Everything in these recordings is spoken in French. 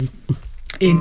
Et...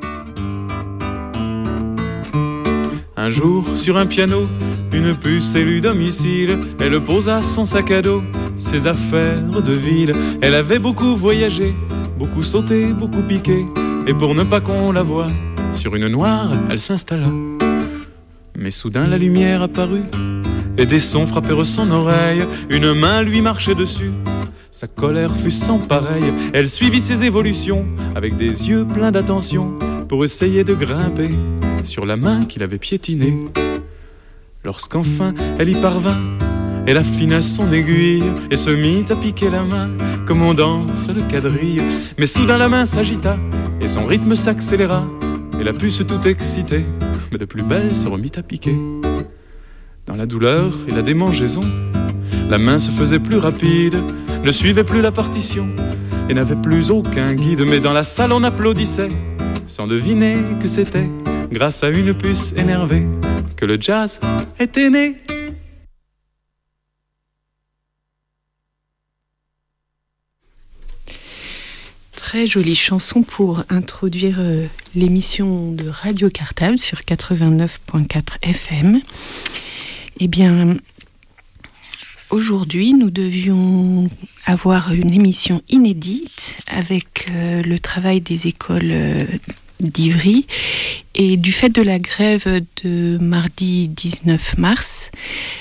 Un jour, sur un piano, une puce élue domicile, elle posa son sac à dos, ses affaires de ville. Elle avait beaucoup voyagé, beaucoup sauté, beaucoup piqué, et pour ne pas qu'on la voie, sur une noire, elle s'installa. Mais soudain la lumière apparut, et des sons frappèrent son oreille, une main lui marchait dessus. Sa colère fut sans pareil, elle suivit ses évolutions, avec des yeux pleins d'attention, pour essayer de grimper sur la main qu'il avait piétinée. Lorsqu'enfin elle y parvint, elle affina son aiguille et se mit à piquer la main comme on danse le quadrille. Mais soudain la main s'agita et son rythme s'accéléra, et la puce tout excitée, mais de plus belle, se remit à piquer. Dans la douleur et la démangeaison, la main se faisait plus rapide, ne suivait plus la partition et n'avait plus aucun guide. Mais dans la salle on applaudissait, sans deviner que c'était grâce à une puce énervée que le jazz était né. Très jolie chanson pour introduire l'émission de Radio Cartable sur 89.4 FM. Eh bien, aujourd'hui, nous devions avoir une émission inédite avec le travail des écoles d'Ivry, et du fait de la grève de mardi 19 mars,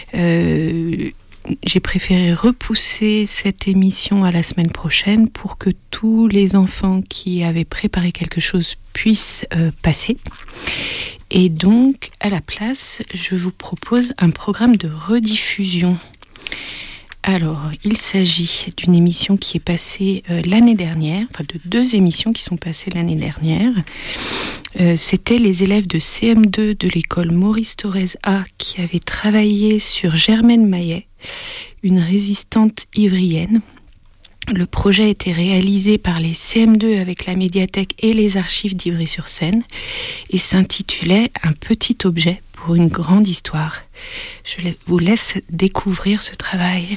j'ai préféré repousser cette émission à la semaine prochaine pour que tous les enfants qui avaient préparé quelque chose puissent passer. Et donc, à la place, je vous propose un programme de rediffusion. Alors, il s'agit d'une émission qui est passée l'année dernière, enfin de 2 émissions qui sont passées l'année dernière. C'était les élèves de CM2 de l'école Maurice Thorez A qui avaient travaillé sur Germaine Maillet, une résistante ivrienne. Le projet a été réalisé par les CM2 avec la médiathèque et les archives d'Ivry-sur-Seine et s'intitulait « Un petit objet pour une grande histoire ». Je vous laisse découvrir ce travail.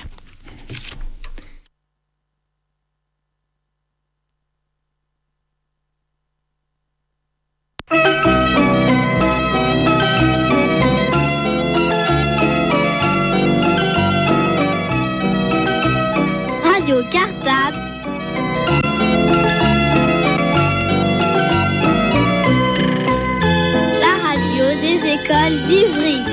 Radio Cartable. La radio des écoles d'Ivry.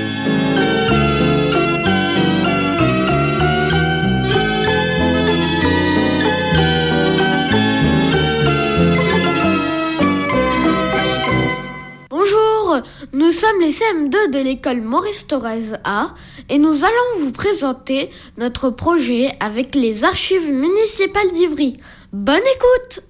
Bonjour, nous sommes les CM2 de l'école Maurice Thorez A et nous allons vous présenter notre projet avec les archives municipales d'Ivry. Bonne écoute!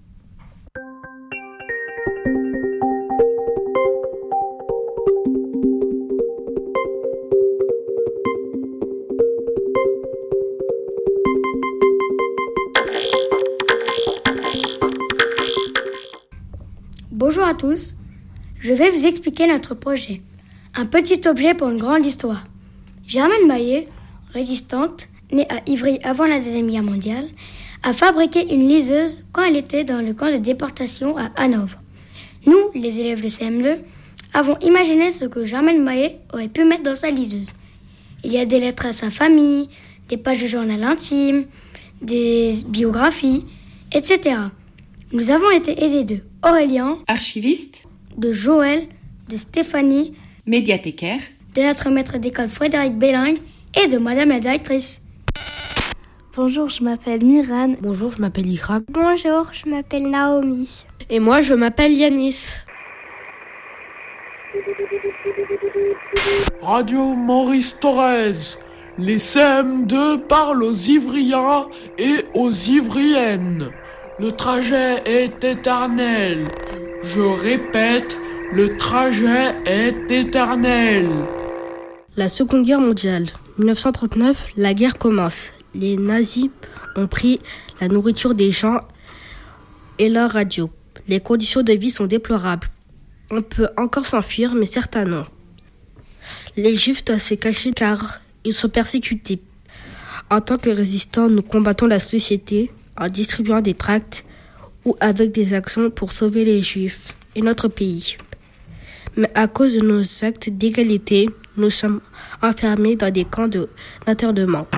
Bonjour à tous, je vais vous expliquer notre projet. Un petit objet pour une grande histoire. Germaine Maillet, résistante, née à Ivry avant la Deuxième Guerre mondiale, a fabriqué une liseuse quand elle était dans le camp de déportation à Hanovre. Nous, les élèves de CM2, avons imaginé ce que Germaine Maillet aurait pu mettre dans sa liseuse. Il y a des lettres à sa famille, des pages de journal intime, des biographies, etc. Nous avons été aidés de Aurélien, archiviste, de Joël, de Stéphanie, médiathécaire, de notre maître d'école Frédéric Bellingue et de madame la directrice. Bonjour, je m'appelle Miran. Bonjour, je m'appelle Ikram. Bonjour, je m'appelle Naomi. Et moi, je m'appelle Yanis. Radio Maurice Thorez. Les CM2 parlent aux Ivriens et aux Ivriennes. Le trajet est éternel. Je répète, le trajet est éternel. La Seconde Guerre mondiale. 1939, la guerre commence. Les nazis ont pris la nourriture des gens et leur radio. Les conditions de vie sont déplorables. On peut encore s'enfuir, mais certains non. Les Juifs doivent se cacher car ils sont persécutés. En tant que résistants, nous combattons la société en distribuant des tracts ou avec des actions pour sauver les Juifs et notre pays. Mais à cause de nos actes d'égalité, nous sommes enfermés dans des camps d'internement.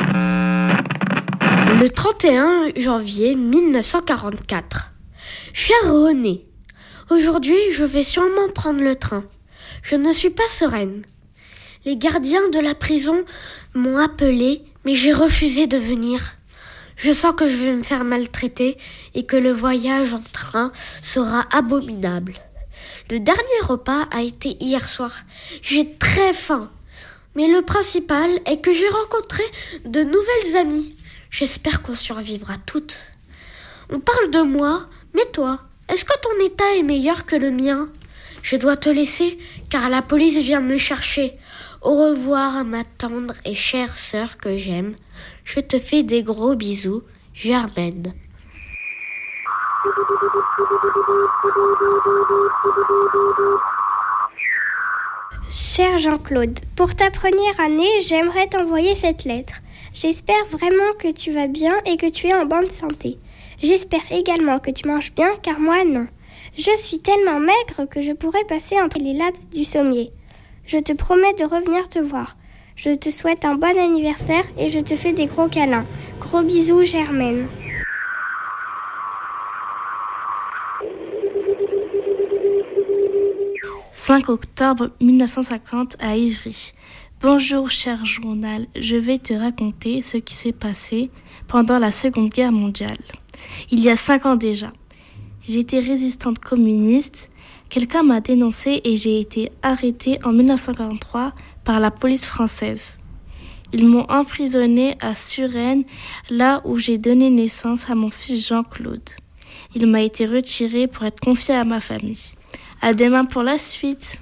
Le 31 janvier 1944. Cher René, aujourd'hui je vais sûrement prendre le train. Je ne suis pas sereine. Les gardiens de la prison m'ont appelée, mais j'ai refusé de venir. Je sens que je vais me faire maltraiter et que le voyage en train sera abominable. Le dernier repas a été hier soir. J'ai très faim. Mais le principal est que j'ai rencontré de nouvelles amies. J'espère qu'on survivra toutes. On parle de moi, mais toi, est-ce que ton état est meilleur que le mien ? Je dois te laisser, car la police vient me chercher. Au revoir, ma tendre et chère sœur que j'aime. Je te fais des gros bisous, Germaine. Cher Jean-Claude, pour ta première année, j'aimerais t'envoyer cette lettre. J'espère vraiment que tu vas bien et que tu es en bonne santé. J'espère également que tu manges bien, car moi non. Je suis tellement maigre que je pourrais passer entre les lattes du sommier. Je te promets de revenir te voir. Je te souhaite un bon anniversaire et je te fais des gros câlins. Gros bisous, Germaine. « 5 octobre 1950 à Ivry. Bonjour cher journal, je vais te raconter ce qui s'est passé pendant la Seconde Guerre mondiale. Il y a 5 ans déjà. J'étais résistante communiste. Quelqu'un m'a dénoncée et j'ai été arrêtée en 1943 par la police française. Ils m'ont emprisonnée à Suresnes, là où j'ai donné naissance à mon fils Jean-Claude. Il m'a été retiré pour être confié à ma famille. À demain pour la suite.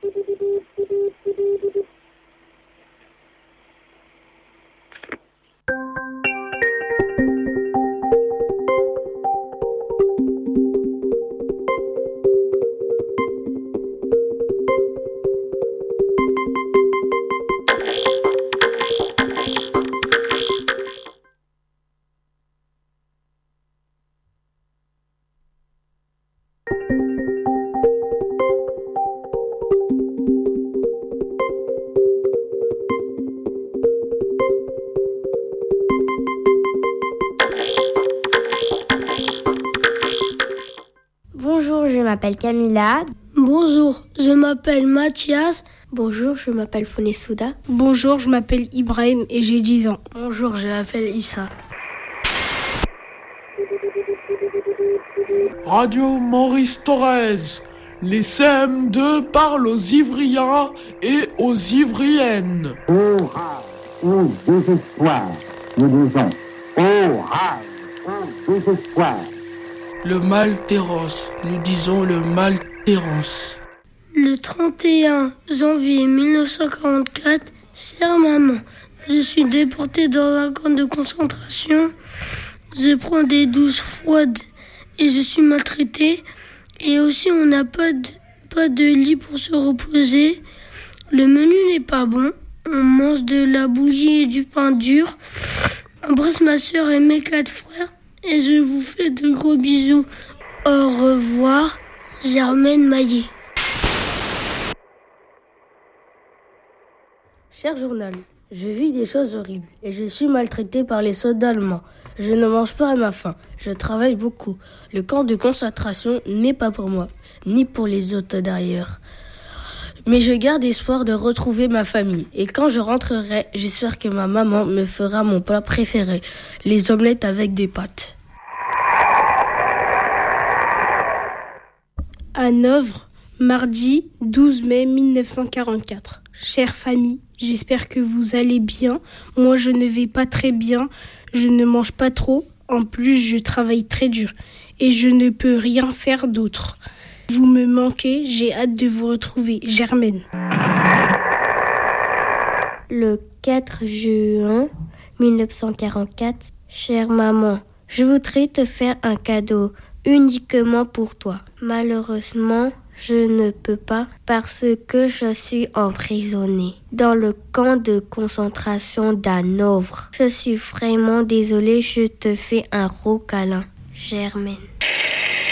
Bonjour, je m'appelle Camilla. Bonjour, je m'appelle Mathias. Bonjour, je m'appelle Fonesouda. Bonjour, je m'appelle Ibrahim et j'ai 10 ans. Bonjour, je m'appelle Issa. Radio Maurice Thorez. Les CM2 parlent aux Ivriens et aux Ivriennes. Oh rage, oh désespoir, nous disons. Oh rage, oh désespoir. Le mal terrance, nous disons le mal terrance. Le 31 janvier 1944, chère maman, je suis déportée dans un camp de concentration. Je prends des douches froides et je suis maltraitée. Et aussi, on n'a pas de lit pour se reposer. Le menu n'est pas bon. On mange de la bouillie et du pain dur. Embrasse ma soeur et mes 4 frères. Et je vous fais de gros bisous. Au revoir, Germaine Maillet. Cher journal, je vis des choses horribles et je suis maltraitée par les soldats allemands. Je ne mange pas à ma faim, je travaille beaucoup. Le camp de concentration n'est pas pour moi, ni pour les autres d'ailleurs. Mais je garde espoir de retrouver ma famille. Et quand je rentrerai, j'espère que ma maman me fera mon plat préféré, les omelettes avec des pâtes. Hanovre, mardi 12 mai 1944. Chère famille, j'espère que vous allez bien. Moi, je ne vais pas très bien. Je ne mange pas trop. En plus, je travaille très dur. Et je ne peux rien faire d'autre. Vous me manquez. J'ai hâte de vous retrouver. Germaine. Le 4 juin 1944. Chère maman, je voudrais te faire un cadeau uniquement pour toi. Malheureusement, je ne peux pas parce que je suis emprisonnée dans le camp de concentration d'Hanovre. Je suis vraiment désolée, je te fais un gros câlin. Germaine.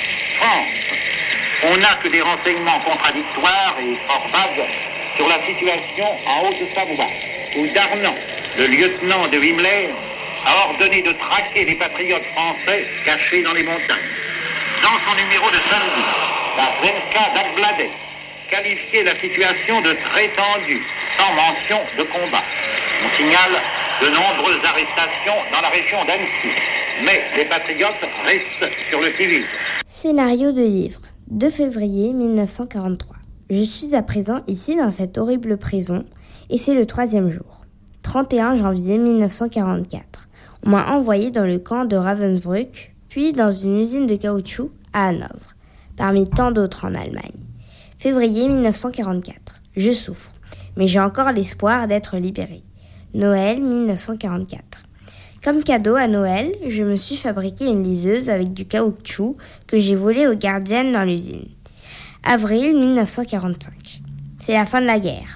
France, on n'a que des renseignements contradictoires et hors vagues sur la situation en Haute-Savoie, où Darnan, le lieutenant de Himmler, a ordonné de traquer les patriotes français cachés dans les montagnes. Dans son numéro de samedi, la Zvenka d'Abladet qualifiait la situation de très tendue, sans mention de combat. On signale de nombreuses arrestations dans la région d'Annecy, mais les patriotes restent sur le qui-vive. Scénario de livre, 2 février 1943. Je suis à présent ici dans cette horrible prison et c'est le 3e jour. 31 janvier 1944. On m'a envoyé dans le camp de Ravensbrück, puis dans une usine de caoutchouc à Hanovre, parmi tant d'autres en Allemagne. Février 1944. Je souffre, mais j'ai encore l'espoir d'être libéré. Noël 1944. Comme cadeau à Noël, je me suis fabriqué une liseuse avec du caoutchouc que j'ai volé aux gardiennes dans l'usine. Avril 1945. C'est la fin de la guerre.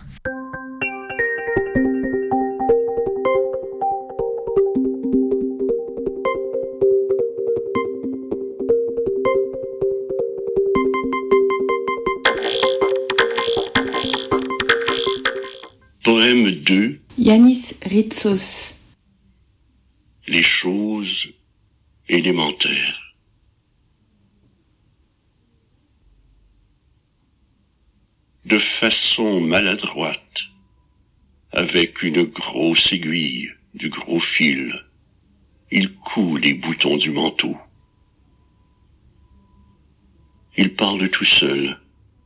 Poème 2. Yanis Ritsos. Les choses élémentaires. De façon maladroite, avec une grosse aiguille, du gros fil, il coud les boutons du manteau. Il parle tout seul.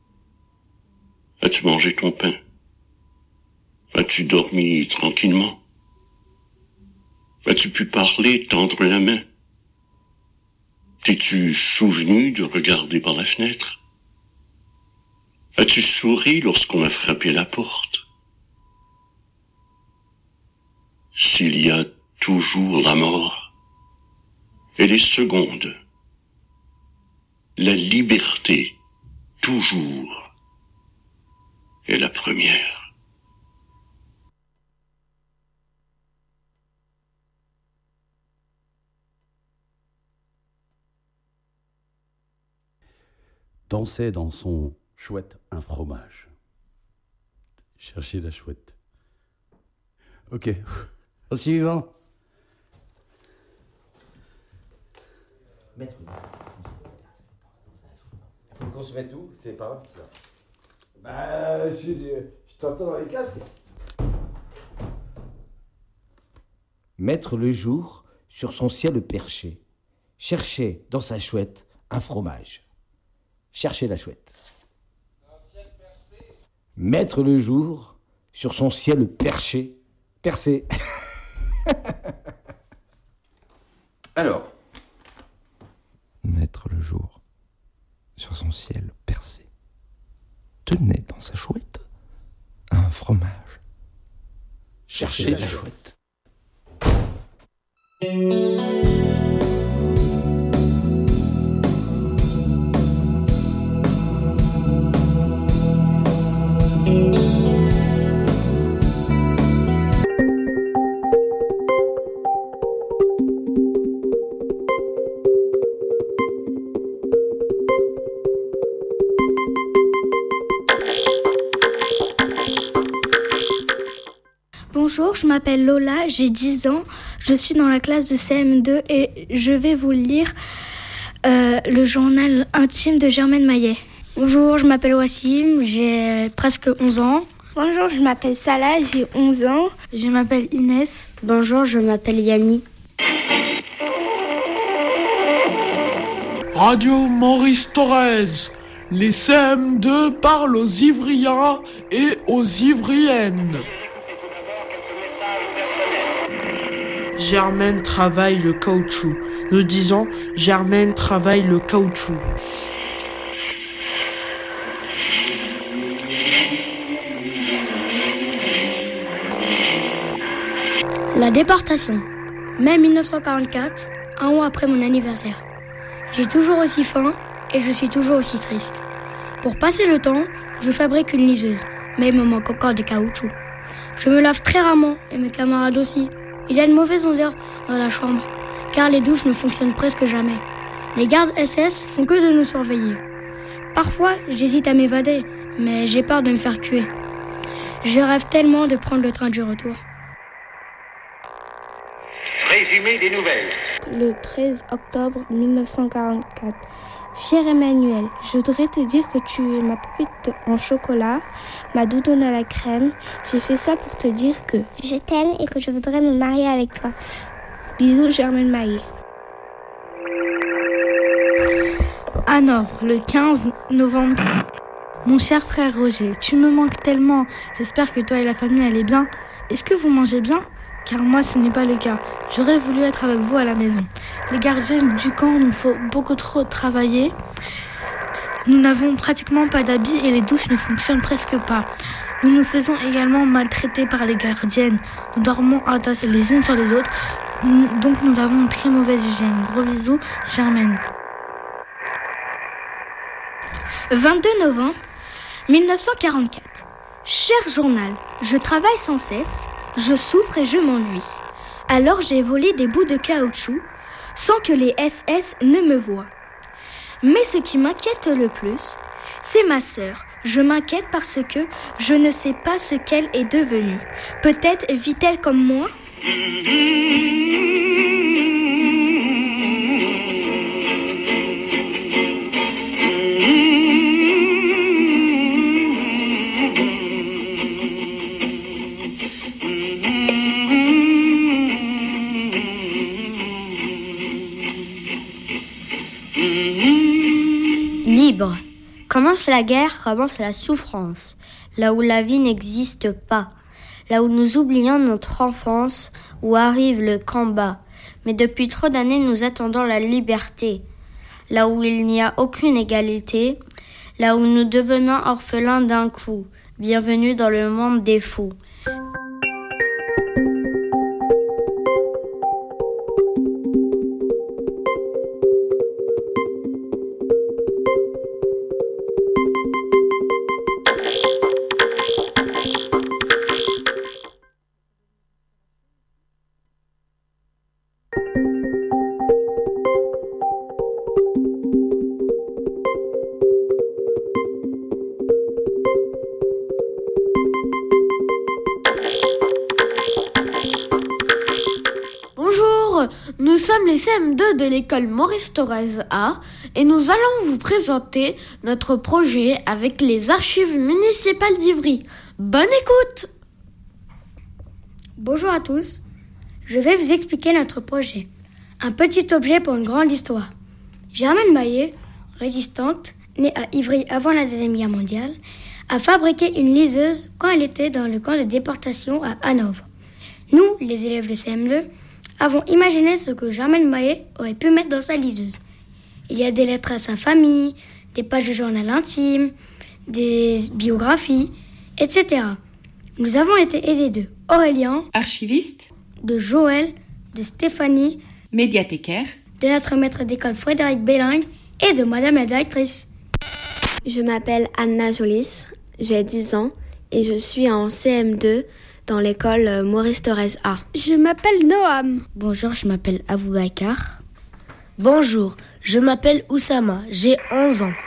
As-tu mangé ton pain? As-tu dormi tranquillement? As-tu pu parler, tendre la main? T'es-tu souvenu de regarder par la fenêtre? As-tu souri lorsqu'on a frappé à la porte? S'il y a toujours la mort, elle est seconde. La liberté, toujours, est la première. Dansait dans son chouette un fromage. Cherchez la chouette. Ok. Au suivant. Maître, faut qu'on se mette où? C'est pas grave ça. Bah, je t'entends dans les casques. Mettre le jour sur son ciel perché. Chercher dans sa chouette un fromage. Cherchez la chouette. Mettre le jour sur son ciel perché. Percé. Alors. Mettre le jour sur son ciel percé. Tenait dans sa chouette un fromage. Cherchez la chouette. Bonjour, je m'appelle Lola, j'ai 10 ans, je suis dans la classe de CM2 et je vais vous lire le journal intime de Germaine Maillet. Bonjour, je m'appelle Wassim, j'ai presque 11 ans. Bonjour, je m'appelle Salah, j'ai 11 ans. Je m'appelle Inès. Bonjour, je m'appelle Yanni. Radio Maurice Thorez. Les CM2 parlent aux Ivriens et aux Ivriennes. Germaine travaille le caoutchouc. Nous disons Germaine travaille le caoutchouc. La déportation. Mai 1944, un mois après mon anniversaire. J'ai toujours aussi faim et je suis toujours aussi triste. Pour passer le temps, je fabrique une liseuse, mais il me manque encore des caoutchoucs. Je me lave très rarement et mes camarades aussi. Il y a une mauvaise odeur dans la chambre, car les douches ne fonctionnent presque jamais. Les gardes SS font que de nous surveiller. Parfois, j'hésite à m'évader, mais j'ai peur de me faire tuer. Je rêve tellement de prendre le train du retour. Résumé des nouvelles. Le 13 octobre 1944. Cher Emmanuel, je voudrais te dire que tu es ma poupette en chocolat, ma doudoune à la crème. J'ai fait ça pour te dire que je t'aime et que je voudrais me marier avec toi. Bisous, Germaine Maillet. Hanovre, le 15 novembre. Mon cher frère Roger, tu me manques tellement. J'espère que toi et la famille allez bien. Est-ce que vous mangez bien ? Car moi, ce n'est pas le cas. J'aurais voulu être avec vous à la maison. Les gardiens du camp nous font beaucoup trop travailler. Nous n'avons pratiquement pas d'habits et les douches ne fonctionnent presque pas. Nous nous faisons également maltraiter par les gardiennes. Nous dormons entassés les unes sur les autres. Donc nous avons une très mauvaise hygiène. Gros bisous, Germaine. 22 novembre 1944. Cher journal, je travaille sans cesse, je souffre et je m'ennuie. Alors j'ai volé des bouts de caoutchouc sans que les SS ne me voient. Mais ce qui m'inquiète le plus, c'est ma sœur. Je m'inquiète parce que je ne sais pas ce qu'elle est devenue. Peut-être vit-elle comme moi ? Libre. Commence la guerre, commence la souffrance. Là où la vie n'existe pas. Là où nous oublions notre enfance, où arrive le combat. Mais depuis trop d'années, nous attendons la liberté. Là où il n'y a aucune égalité. Là où nous devenons orphelins d'un coup. Bienvenue dans le monde des fous. Nous sommes les CM2 de l'école Maurice Thorez A et nous allons vous présenter notre projet avec les archives municipales d'Ivry. Bonne écoute! Bonjour à tous, je vais vous expliquer notre projet. Un petit objet pour une grande histoire. Germaine Maillet, résistante, née à Ivry avant la Deuxième Guerre mondiale, a fabriqué une liseuse quand elle était dans le camp de déportation à Hanovre. Nous, les élèves de CM2, avons imaginé ce que Germaine Maillet aurait pu mettre dans sa liseuse. Il y a des lettres à sa famille, des pages de journal intime, des biographies, etc. Nous avons été aidés de Aurélien, archiviste, de Joël, de Stéphanie, médiathécaire, de notre maître d'école Frédéric Belling et de madame la directrice. Je m'appelle Anna Jolis, j'ai 10 ans et je suis en CM2 dans l'école Maurice Thorez A. Je m'appelle Noam. Bonjour, je m'appelle Aboubakar. Bonjour, je m'appelle Oussama, j'ai 11 ans.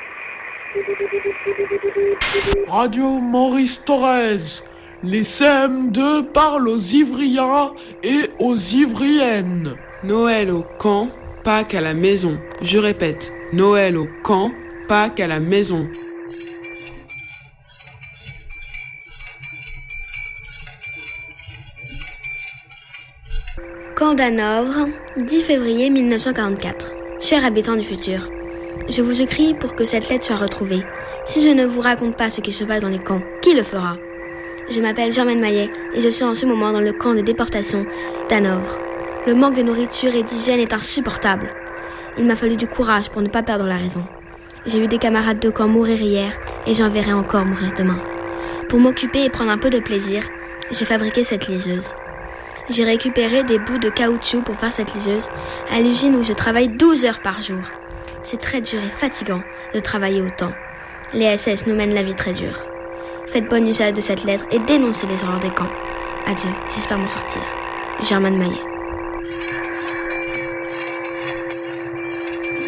Radio Maurice Thorez. Les CM2 parlent aux Ivriens et aux Ivriennes. Noël au camp, Pâques à la maison. Je répète, Noël au camp, Pâques à la maison. Camp d'Hanovre, 10 février 1944. Chers habitants du futur, je vous écris pour que cette lettre soit retrouvée. Si je ne vous raconte pas ce qui se passe dans les camps, qui le fera ? Je m'appelle Germaine Maillet et je suis en ce moment dans le camp de déportation d'Hanovre. Le manque de nourriture et d'hygiène est insupportable. Il m'a fallu du courage pour ne pas perdre la raison. J'ai vu des camarades de camp mourir hier et j'en verrai encore mourir demain. Pour m'occuper et prendre un peu de plaisir, j'ai fabriqué cette liseuse. J'ai récupéré des bouts de caoutchouc pour faire cette liseuse à l'usine où je travaille 12 heures par jour. C'est très dur et fatigant de travailler autant. Les SS nous mènent la vie très dure. Faites bon usage de cette lettre et dénoncez les horreurs des camps. Adieu, j'espère m'en sortir. Germaine Maillet.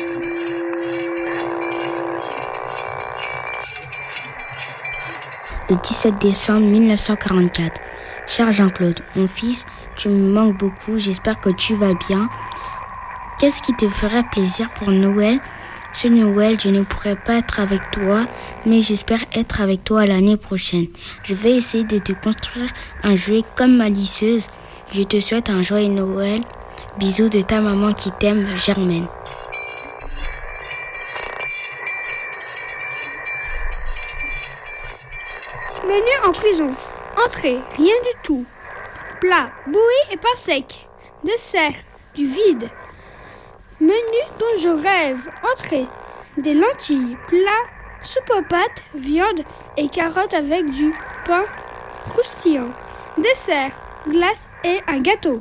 le 17 décembre 1944. Cher Jean-Claude, mon fils, tu me manques beaucoup, j'espère que tu vas bien. Qu'est-ce qui te ferait plaisir pour Noël ? Ce Noël, je ne pourrai pas être avec toi, mais j'espère être avec toi l'année prochaine. Je vais essayer de te construire un jouet comme ma lisseuse. Je te souhaite un joyeux Noël. Bisous de ta maman qui t'aime, Germaine. Menu en prison. Entrée, rien du tout. Plat, bouilli et pas sec. Dessert, du vide. Menu dont je rêve. Entrée, des lentilles. Plat, soupe aux pâtes, viande et carottes avec du pain croustillant. Dessert, glace et un gâteau.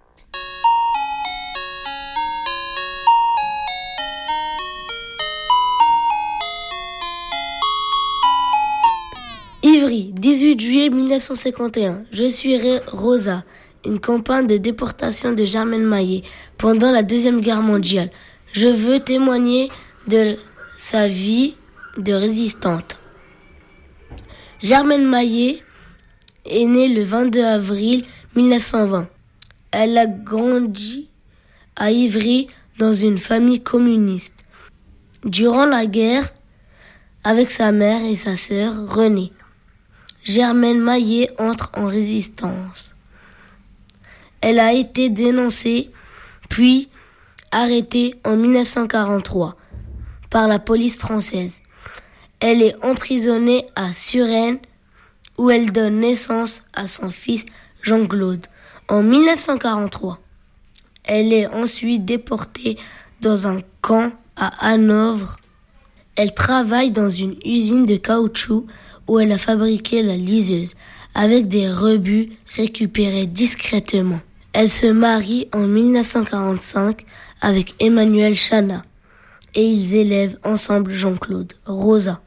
Ivry, 18 juillet 1951. Je suis Rosa, une compagne de déportation de Germaine Maillet pendant la Deuxième Guerre mondiale. Je veux témoigner de sa vie de résistante. Germaine Maillet est née le 22 avril 1920. Elle a grandi à Ivry dans une famille communiste. Durant la guerre, avec sa mère et sa sœur Renée, Germaine Maillet entre en résistance. Elle a été dénoncée, puis arrêtée en 1943 par la police française. Elle est emprisonnée à Suresnes, où elle donne naissance à son fils Jean-Claude en 1943. Elle est ensuite déportée dans un camp à Hanovre. Elle travaille dans une usine de caoutchouc où elle a fabriqué la liseuse avec des rebuts récupérés discrètement. Elle se marie en 1945 avec Emmanuel Chana et ils élèvent ensemble Jean-Claude. Rosa.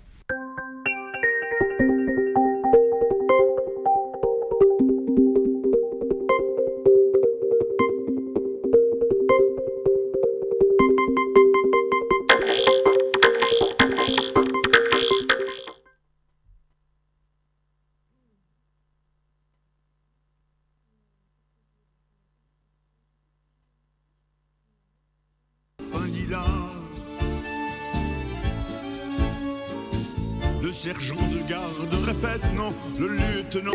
Le sergent de garde répète non, le lieutenant.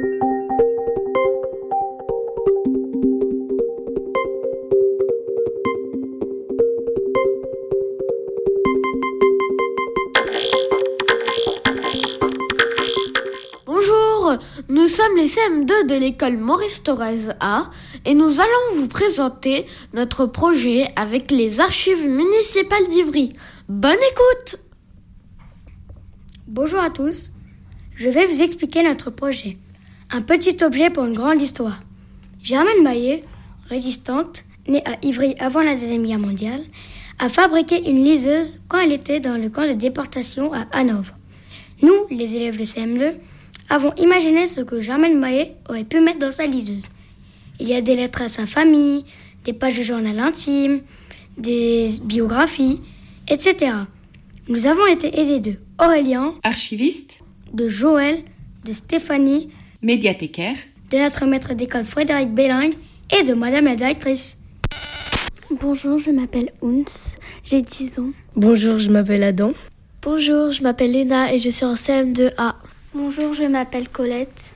Bonjour, nous sommes les CM2 de l'école Maurice Thorez A et nous allons vous présenter notre projet avec les archives municipales d'Ivry. Bonne écoute! Bonjour à tous, je vais vous expliquer notre projet. Un petit objet pour une grande histoire. Germaine Maillet, résistante, née à Ivry avant la Deuxième Guerre mondiale, a fabriqué une liseuse quand elle était dans le camp de déportation à Hanovre. Nous, les élèves de CM2, avons imaginé ce que Germaine Maillet aurait pu mettre dans sa liseuse. Il y a des lettres à sa famille, des pages de journal intime, des biographies, etc. Nous avons été aidés de Aurélien, archiviste, de Joël, de Stéphanie, médiathécaire, de notre maître d'école Frédéric Belling et de madame la directrice. Bonjour, je m'appelle Ouns, j'ai 10 ans. Bonjour, je m'appelle Adam. Bonjour, je m'appelle Léna et je suis en CM2A. Bonjour, je m'appelle Colette.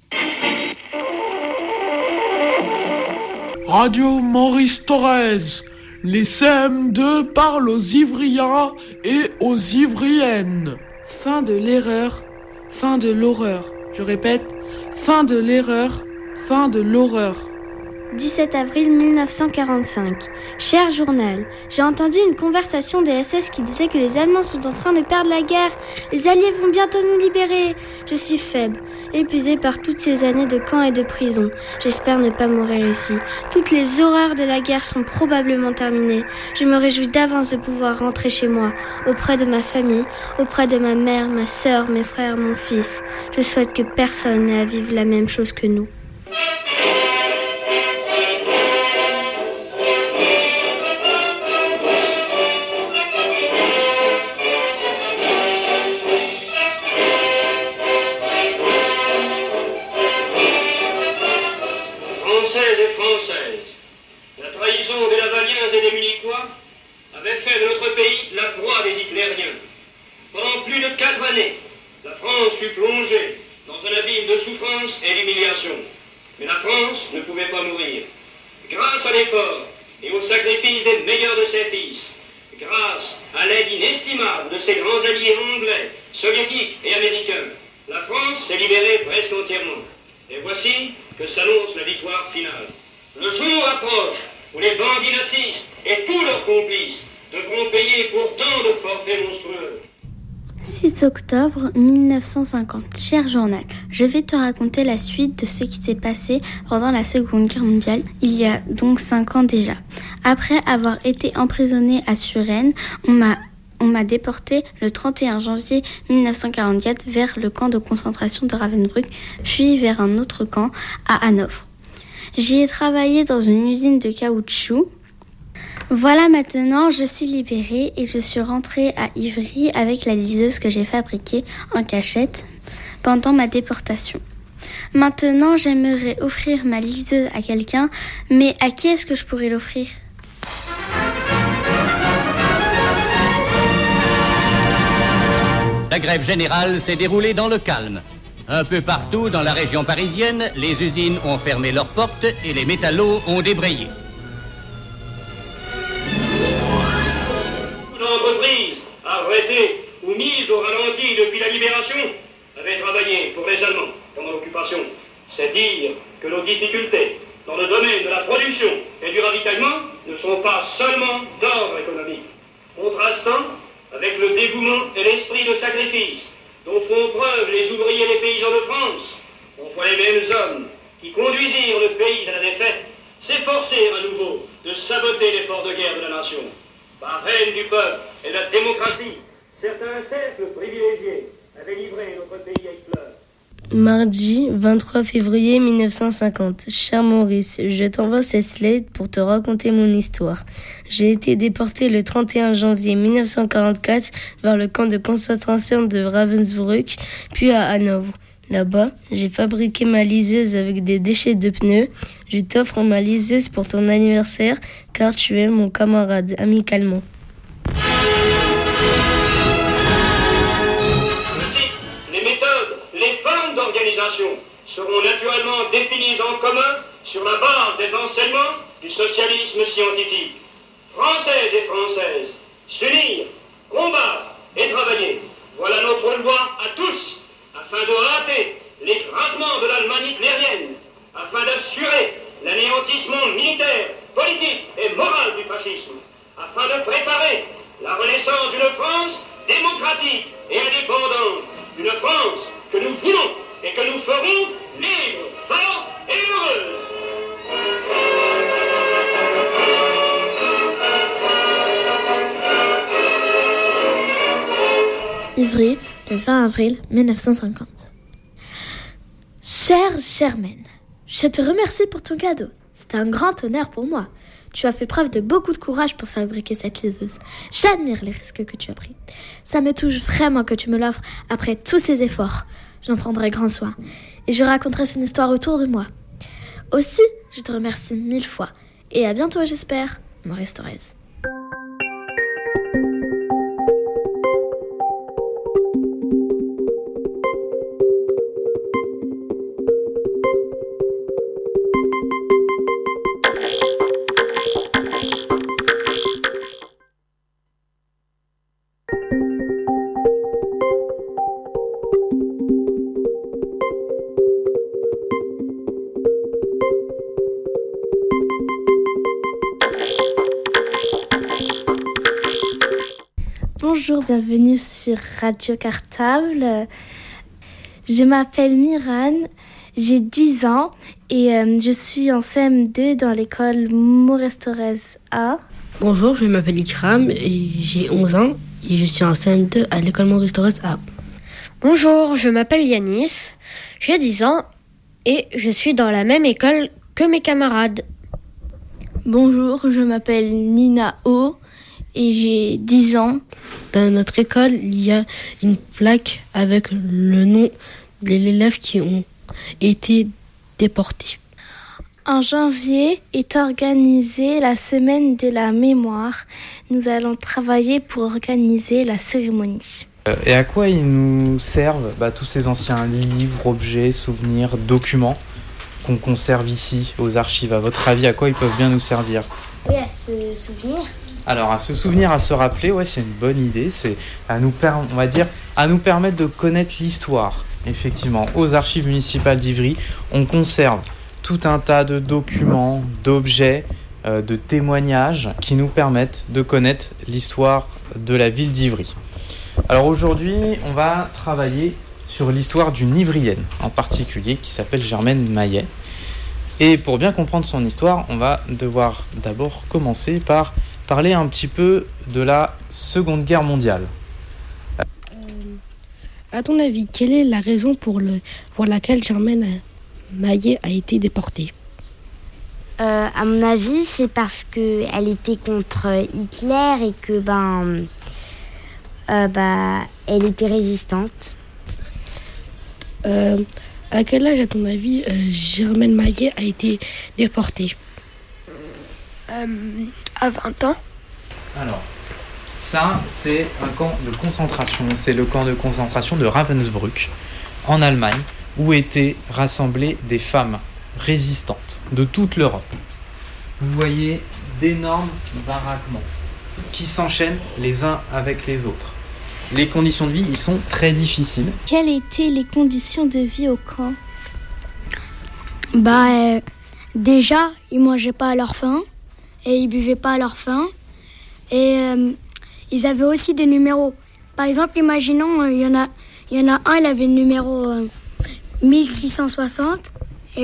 Radio Maurice Thorez. Les CM2 parlent aux Ivriens et aux Ivriennes. Fin de l'erreur, fin de l'horreur. Je répète, fin de l'erreur, fin de l'horreur. 17 avril 1945. Cher journal, j'ai entendu une conversation des SS qui disait que les Allemands sont en train de perdre la guerre. Les Alliés vont bientôt nous libérer. Je suis faible, épuisée par toutes ces années de camps et de prison. J'espère ne pas mourir ici. Toutes les horreurs de la guerre sont probablement terminées. Je me réjouis d'avance de pouvoir rentrer chez moi, auprès de ma famille, auprès de ma mère, ma sœur, mes frères, mon fils. Je souhaite que personne n'ait à vivre la même chose que nous. 4 années, la France fut plongée dans un abîme de souffrance et d'humiliation. Mais la France ne pouvait pas mourir. Grâce à l'effort et au sacrifice des meilleurs de ses fils, grâce à l'aide inestimable de ses grands alliés anglais, soviétiques et américains, la France s'est libérée presque entièrement. Et voici que s'annonce la victoire finale. Le jour approche où les bandits nazistes et tous leurs complices devront payer pour tant de forfaits monstrueux. 6 octobre 1950. Cher journal, je vais te raconter la suite de ce qui s'est passé pendant la Seconde Guerre mondiale, il y a donc 5 ans déjà. Après avoir été emprisonné à Suresnes, on m'a déporté le 31 janvier 1944 vers le camp de concentration de Ravensbrück, puis vers un autre camp à Hanovre. J'y ai travaillé dans une usine de caoutchouc. Voilà, maintenant, je suis libérée et je suis rentrée à Ivry avec la liseuse que j'ai fabriquée en cachette pendant ma déportation. Maintenant, j'aimerais offrir ma liseuse à quelqu'un, mais à qui est-ce que je pourrais l'offrir ? La grève générale s'est déroulée dans le calme. Un peu partout dans la région parisienne, les usines ont fermé leurs portes et les métallos ont débrayé. L'entreprise, arrêtée ou mise au ralenti depuis la libération, avait travaillé pour les Allemands pendant l'occupation. C'est dire que nos difficultés dans le domaine de la production et du ravitaillement ne sont pas seulement d'ordre économique. Contrastant avec le dévouement et l'esprit de sacrifice dont font preuve les ouvriers et les paysans de France, on voit les mêmes hommes qui conduisirent le pays à la défaite s'efforcer à nouveau de saboter l'effort de guerre de la nation. Par reine du peuple et de la démocratie, certains cercles privilégiés avaient livré notre pays à Hitler. Mardi 23 février 1950. Cher Maurice, je t'envoie cette lettre pour te raconter mon histoire. J'ai été déporté le 31 janvier 1944 vers le camp de concentration de Ravensbrück, puis à Hanovre. Là-bas, j'ai fabriqué ma liseuse avec des déchets de pneus. Je t'offre ma liseuse pour ton anniversaire, car tu es mon camarade, amicalement. Les méthodes, les formes d'organisation seront naturellement définies en commun sur la base des enseignements du socialisme scientifique. Françaises et Françaises, s'unir, combattre et travailler, voilà notre loi à tous, afin de rater l'écrasement de l'Allemagne hitlérienne, afin d'assurer l'anéantissement militaire, politique et moral du fascisme, afin de préparer la renaissance d'une France démocratique et indépendante, une France que nous voulons et que nous ferons libre, forte et heureuse. Ivry, le 20 avril 1950. Chère Germaine, je te remercie pour ton cadeau. C'est un grand honneur pour moi. Tu as fait preuve de beaucoup de courage pour fabriquer cette liseuse. J'admire les risques que tu as pris. Ça me touche vraiment que tu me l'offres après tous ces efforts. J'en prendrai grand soin. Et je raconterai cette histoire autour de moi. Aussi, je te remercie 1000 fois. Et à bientôt, j'espère. Maurice Thorez. Bonjour, bienvenue sur Radio Cartable. Je m'appelle Miran, j'ai 10 ans et je suis en CM2 dans l'école Maurice Thorez A. Bonjour, je m'appelle Ikram et j'ai 11 ans et je suis en CM2 à l'école Maurice Thorez A. Bonjour, je m'appelle Yanis, j'ai 10 ans et je suis dans la même école que mes camarades. Bonjour, je m'appelle Nina O et j'ai 10 ans. Dans notre école, il y a une plaque avec le nom de l'élève qui ont été déportés. En janvier est organisée la semaine de la mémoire. Nous allons travailler pour organiser la cérémonie. Et à quoi ils nous servent tous ces anciens livres, objets, souvenirs, documents qu'on conserve ici aux archives? À votre avis, à quoi ils peuvent bien nous servir? Oui, à se souvenir. Alors, à se souvenir, à se rappeler, ouais, c'est une bonne idée. C'est à nous permettre de connaître l'histoire. Effectivement, aux archives municipales d'Ivry, on conserve tout un tas de documents, d'objets, de témoignages qui nous permettent de connaître l'histoire de la ville d'Ivry. Alors aujourd'hui, on va travailler sur l'histoire d'une Ivrienne en particulier qui s'appelle Germaine Maillet. Et pour bien comprendre son histoire, on va devoir d'abord commencer par parler un petit peu de la Seconde Guerre mondiale. À ton avis, quelle est la raison pour laquelle Germaine Maillet a été déportée? À mon avis, c'est parce qu'elle était contre Hitler et que elle était résistante. À quel âge, à ton avis, Germaine Maillet a été déportée? À 20 ans. Alors, ça, c'est un camp de concentration. C'est le camp de concentration de Ravensbrück, en Allemagne, où étaient rassemblées des femmes résistantes de toute l'Europe. Vous voyez d'énormes baraquements qui s'enchaînent les uns avec les autres. Les conditions de vie y sont très difficiles. Quelles étaient les conditions de vie au camp? Déjà, ils mangeaient pas à leur faim et ils buvaient pas à leur faim. Et ils avaient aussi des numéros. Par exemple, imaginons, il y en a un, il avait le numéro 1660. Et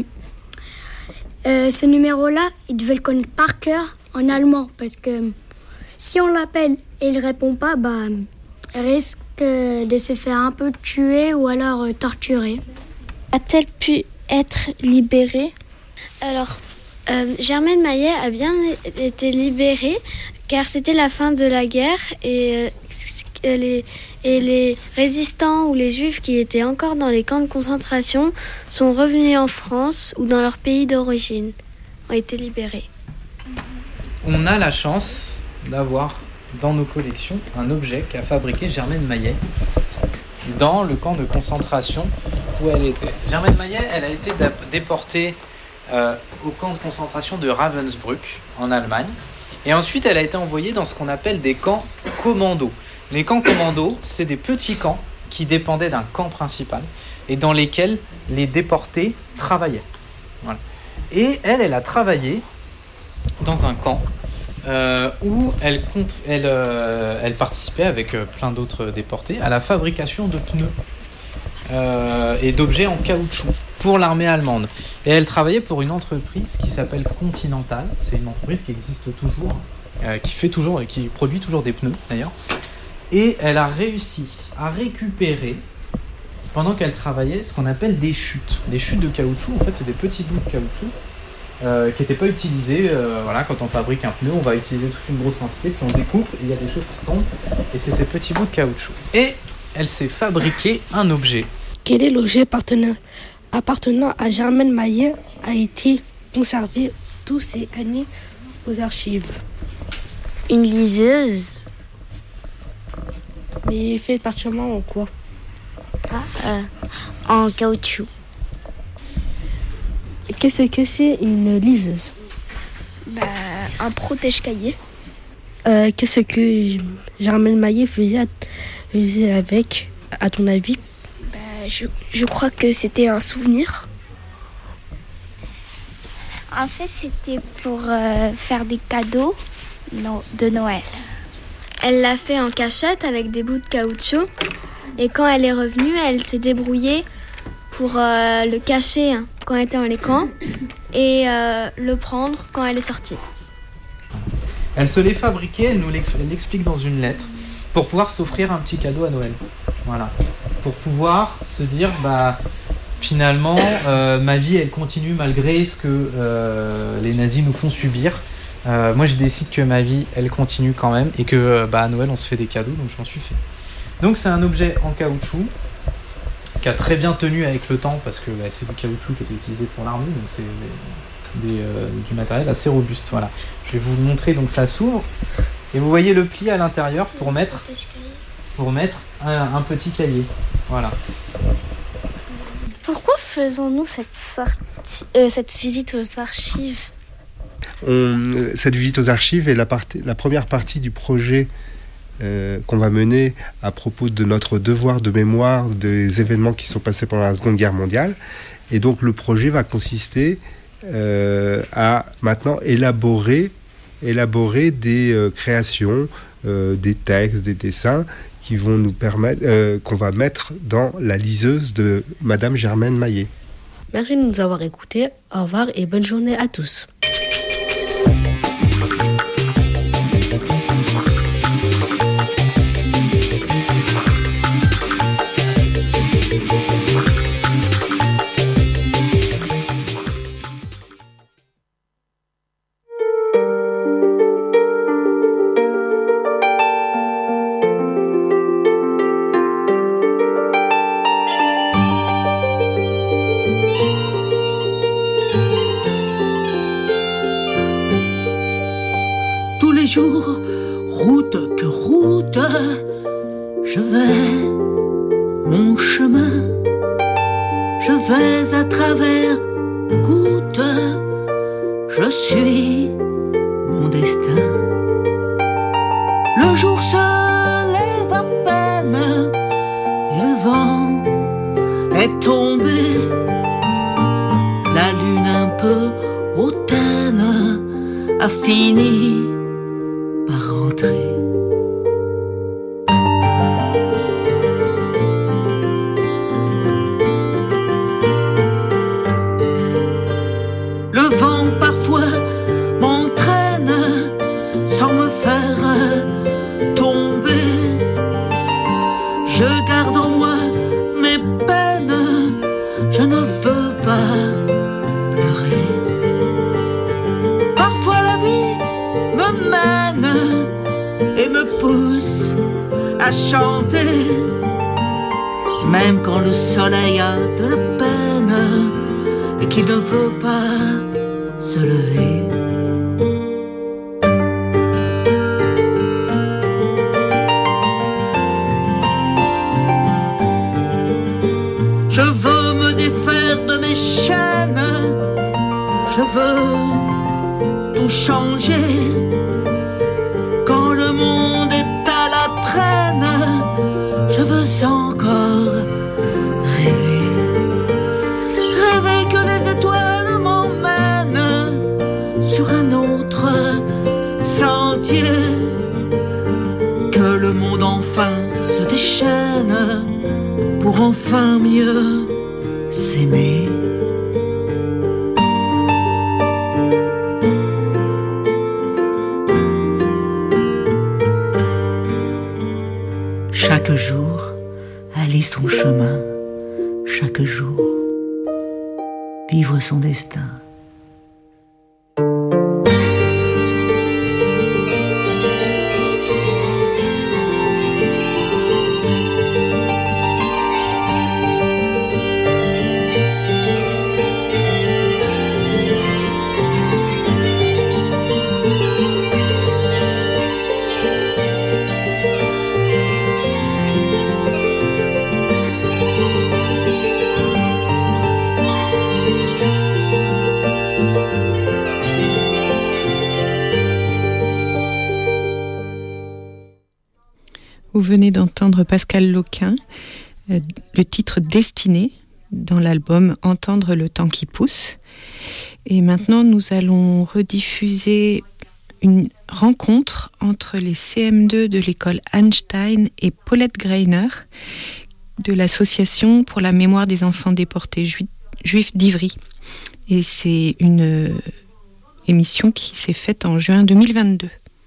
ce numéro-là, il devait le connaître par cœur en allemand. Parce que si on l'appelle et il répond pas, il risque de se faire un peu tuer ou alors torturer. A-t-elle pu être libérée? Alors, Germaine Maillet a bien été libérée car c'était la fin de la guerre et les résistants ou les juifs qui étaient encore dans les camps de concentration sont revenus en France ou dans leur pays d'origine, ont été libérés. On a la chance d'avoir dans nos collections un objet qu'a fabriqué Germaine Maillet dans le camp de concentration où elle était. Germaine Maillet, elle a été déportée au camp de concentration de Ravensbrück en Allemagne et ensuite elle a été envoyée dans ce qu'on appelle des camps commandos. Les camps commandos, c'est des petits camps qui dépendaient d'un camp principal et dans lesquels les déportés travaillaient. Voilà. Et elle a travaillé dans un camp où elle participait avec plein d'autres déportés à la fabrication de pneus et d'objets en caoutchouc pour l'armée allemande. Et elle travaillait pour une entreprise qui s'appelle Continental. C'est une entreprise qui existe toujours, qui produit toujours des pneus d'ailleurs. Et elle a réussi à récupérer, pendant qu'elle travaillait, ce qu'on appelle des chutes. Des chutes de caoutchouc, en fait, c'est des petits bouts de caoutchouc qui n'étaient pas utilisés. Quand on fabrique un pneu, on va utiliser toute une grosse quantité, puis on découpe, et il y a des choses qui tombent, et c'est ces petits bouts de caoutchouc. Et elle s'est fabriqué un objet. Quel est l'objet appartenant à Germaine Maillet a été conservé toutes ces années aux archives? Une liseuse. Mais fait partiellement en quoi? En caoutchouc. Qu'est-ce que c'est une liseuse? Un protège-cahier. Qu'est-ce que Germaine Maillet faisait avec, à ton avis? Je crois que c'était un souvenir. En fait, c'était pour faire des cadeaux de Noël. Elle l'a fait en cachette avec des bouts de caoutchouc. Et quand elle est revenue, elle s'est débrouillée pour le cacher quand elle était dans les camps et le prendre quand elle est sortie. Elle se l'est fabriquée, elle l'explique dans une lettre, pour pouvoir s'offrir un petit cadeau à Noël. Voilà. Pour pouvoir se dire, finalement, ma vie, elle continue malgré ce que les nazis nous font subir. Moi, je décide que ma vie, elle continue quand même, et que à Noël, on se fait des cadeaux, donc je m'en suis fait. Donc, c'est un objet en caoutchouc qui a très bien tenu avec le temps, parce que c'est du caoutchouc qui était utilisé pour l'armée, donc c'est du matériel assez robuste. Voilà. Je vais vous le montrer, donc ça s'ouvre, et vous voyez le pli à l'intérieur pour mettre... pour mettre un petit cahier. Voilà. Pourquoi faisons-nous cette visite aux archives ? Cette visite aux archives est la première partie du projet qu'on va mener à propos de notre devoir de mémoire des événements qui sont passés pendant la Seconde Guerre mondiale. Et donc le projet va consister à maintenant élaborer des créations, des textes, des dessins qui vont nous permettre, qu'on va mettre dans la liseuse de Madame Germaine Maillet. Merci de nous avoir écoutés. Au revoir et bonne journée à tous. Route que route, je vais mon chemin, je vais à travers gouttes, je suis mon destin. Le jour se lève à peine et le vent est tombé, la lune un peu hautaine a fini par rentrer. Le vent parfois m'entraîne sans me faire tomber. Je garde en moi mes peines, je ne veux pas pleurer. Parfois la vie me mène et me pousse à chanter, même quand le soleil a de la peine et qu'il ne veut pas se lever. Je veux me défaire de mes chaînes, je veux tout changer. Quand le monde est à la traîne, je veux encore rêver. Rêver que les étoiles m'emmènent sur un autre sentier. Que le monde enfin se déchaîne pour enfin mieux s'aimer. Chaque jour, aller son chemin, chaque jour, vivre son destin. Vous venez d'entendre Pascal Loquin, le titre Destinée, dans l'album Entendre le temps qui pousse. Et maintenant, nous allons rediffuser une rencontre entre les CM2 de l'école Einstein et Paulette Greiner de l'Association pour la mémoire des enfants déportés juifs d'Ivry. Et c'est une émission qui s'est faite en juin 2022.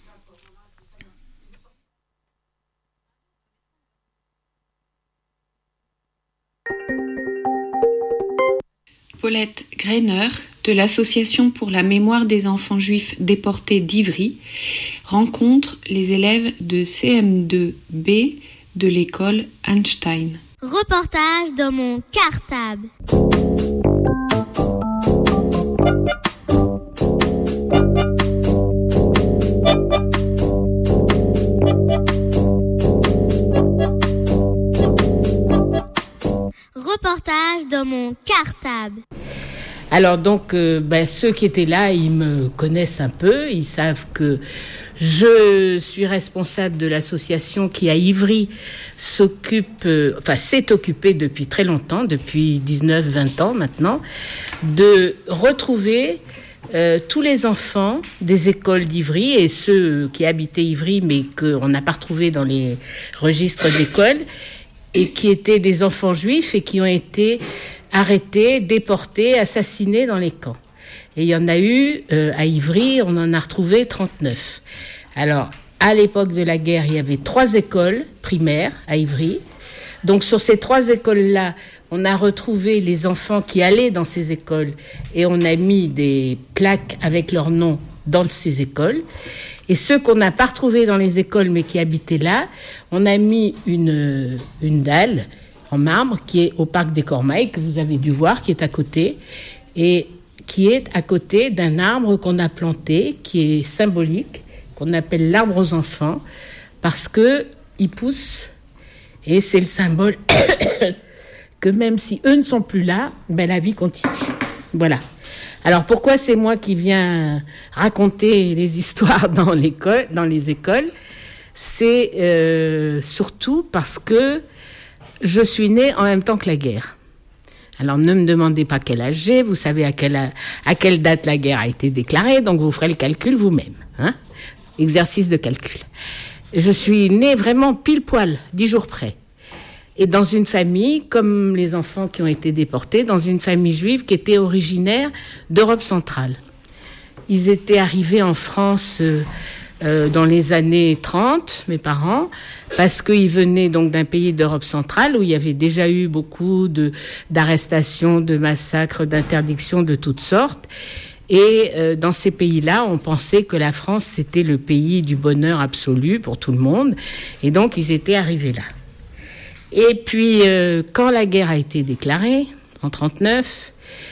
Paulette Greiner, de l'Association pour la mémoire des enfants juifs déportés d'Ivry, rencontre les élèves de CM2B de l'école Einstein. Reportage dans mon cartable. dans mon cartable. Alors donc, ceux qui étaient là, ils me connaissent un peu, ils savent que je suis responsable de l'association qui à Ivry s'est occupée depuis très longtemps, depuis 19-20 ans maintenant, de retrouver tous les enfants des écoles d'Ivry et ceux qui habitaient Ivry mais qu'on n'a pas retrouvés dans les registres d'école et qui étaient des enfants juifs et qui ont été arrêtés, déportés, assassinés dans les camps. Et il y en a eu, à Ivry, on en a retrouvé 39. Alors, à l'époque de la guerre, il y avait 3 écoles primaires à Ivry. Donc, sur ces 3 écoles-là, on a retrouvé les enfants qui allaient dans ces écoles et on a mis des plaques avec leur nom dans ces écoles. Et ceux qu'on n'a pas retrouvés dans les écoles mais qui habitaient là, on a mis une dalle en marbre qui est au parc des Cormailles, que vous avez dû voir, qui est à côté, et qui est à côté d'un arbre qu'on a planté, qui est symbolique, qu'on appelle l'arbre aux enfants, parce qu'il pousse, et c'est le symbole que même si eux ne sont plus là, la vie continue. Voilà. Alors pourquoi c'est moi qui viens raconter les histoires dans les écoles ? C'est surtout parce que je suis née en même temps que la guerre. Alors ne me demandez pas quel âge j'ai, vous savez à quelle date la guerre a été déclarée, donc vous ferez le calcul vous-même. Exercice de calcul. Je suis née vraiment pile poil, 10 jours près. Et dans une famille, comme les enfants qui ont été déportés, dans une famille juive qui était originaire d'Europe centrale. Ils étaient arrivés en France dans les années 30, mes parents, parce qu'ils venaient donc d'un pays d'Europe centrale où il y avait déjà eu beaucoup d'arrestations, de massacres, d'interdictions de toutes sortes. Et dans ces pays-là, on pensait que la France, c'était le pays du bonheur absolu pour tout le monde. Et donc, ils étaient arrivés là. Et puis, quand la guerre a été déclarée, en 1939,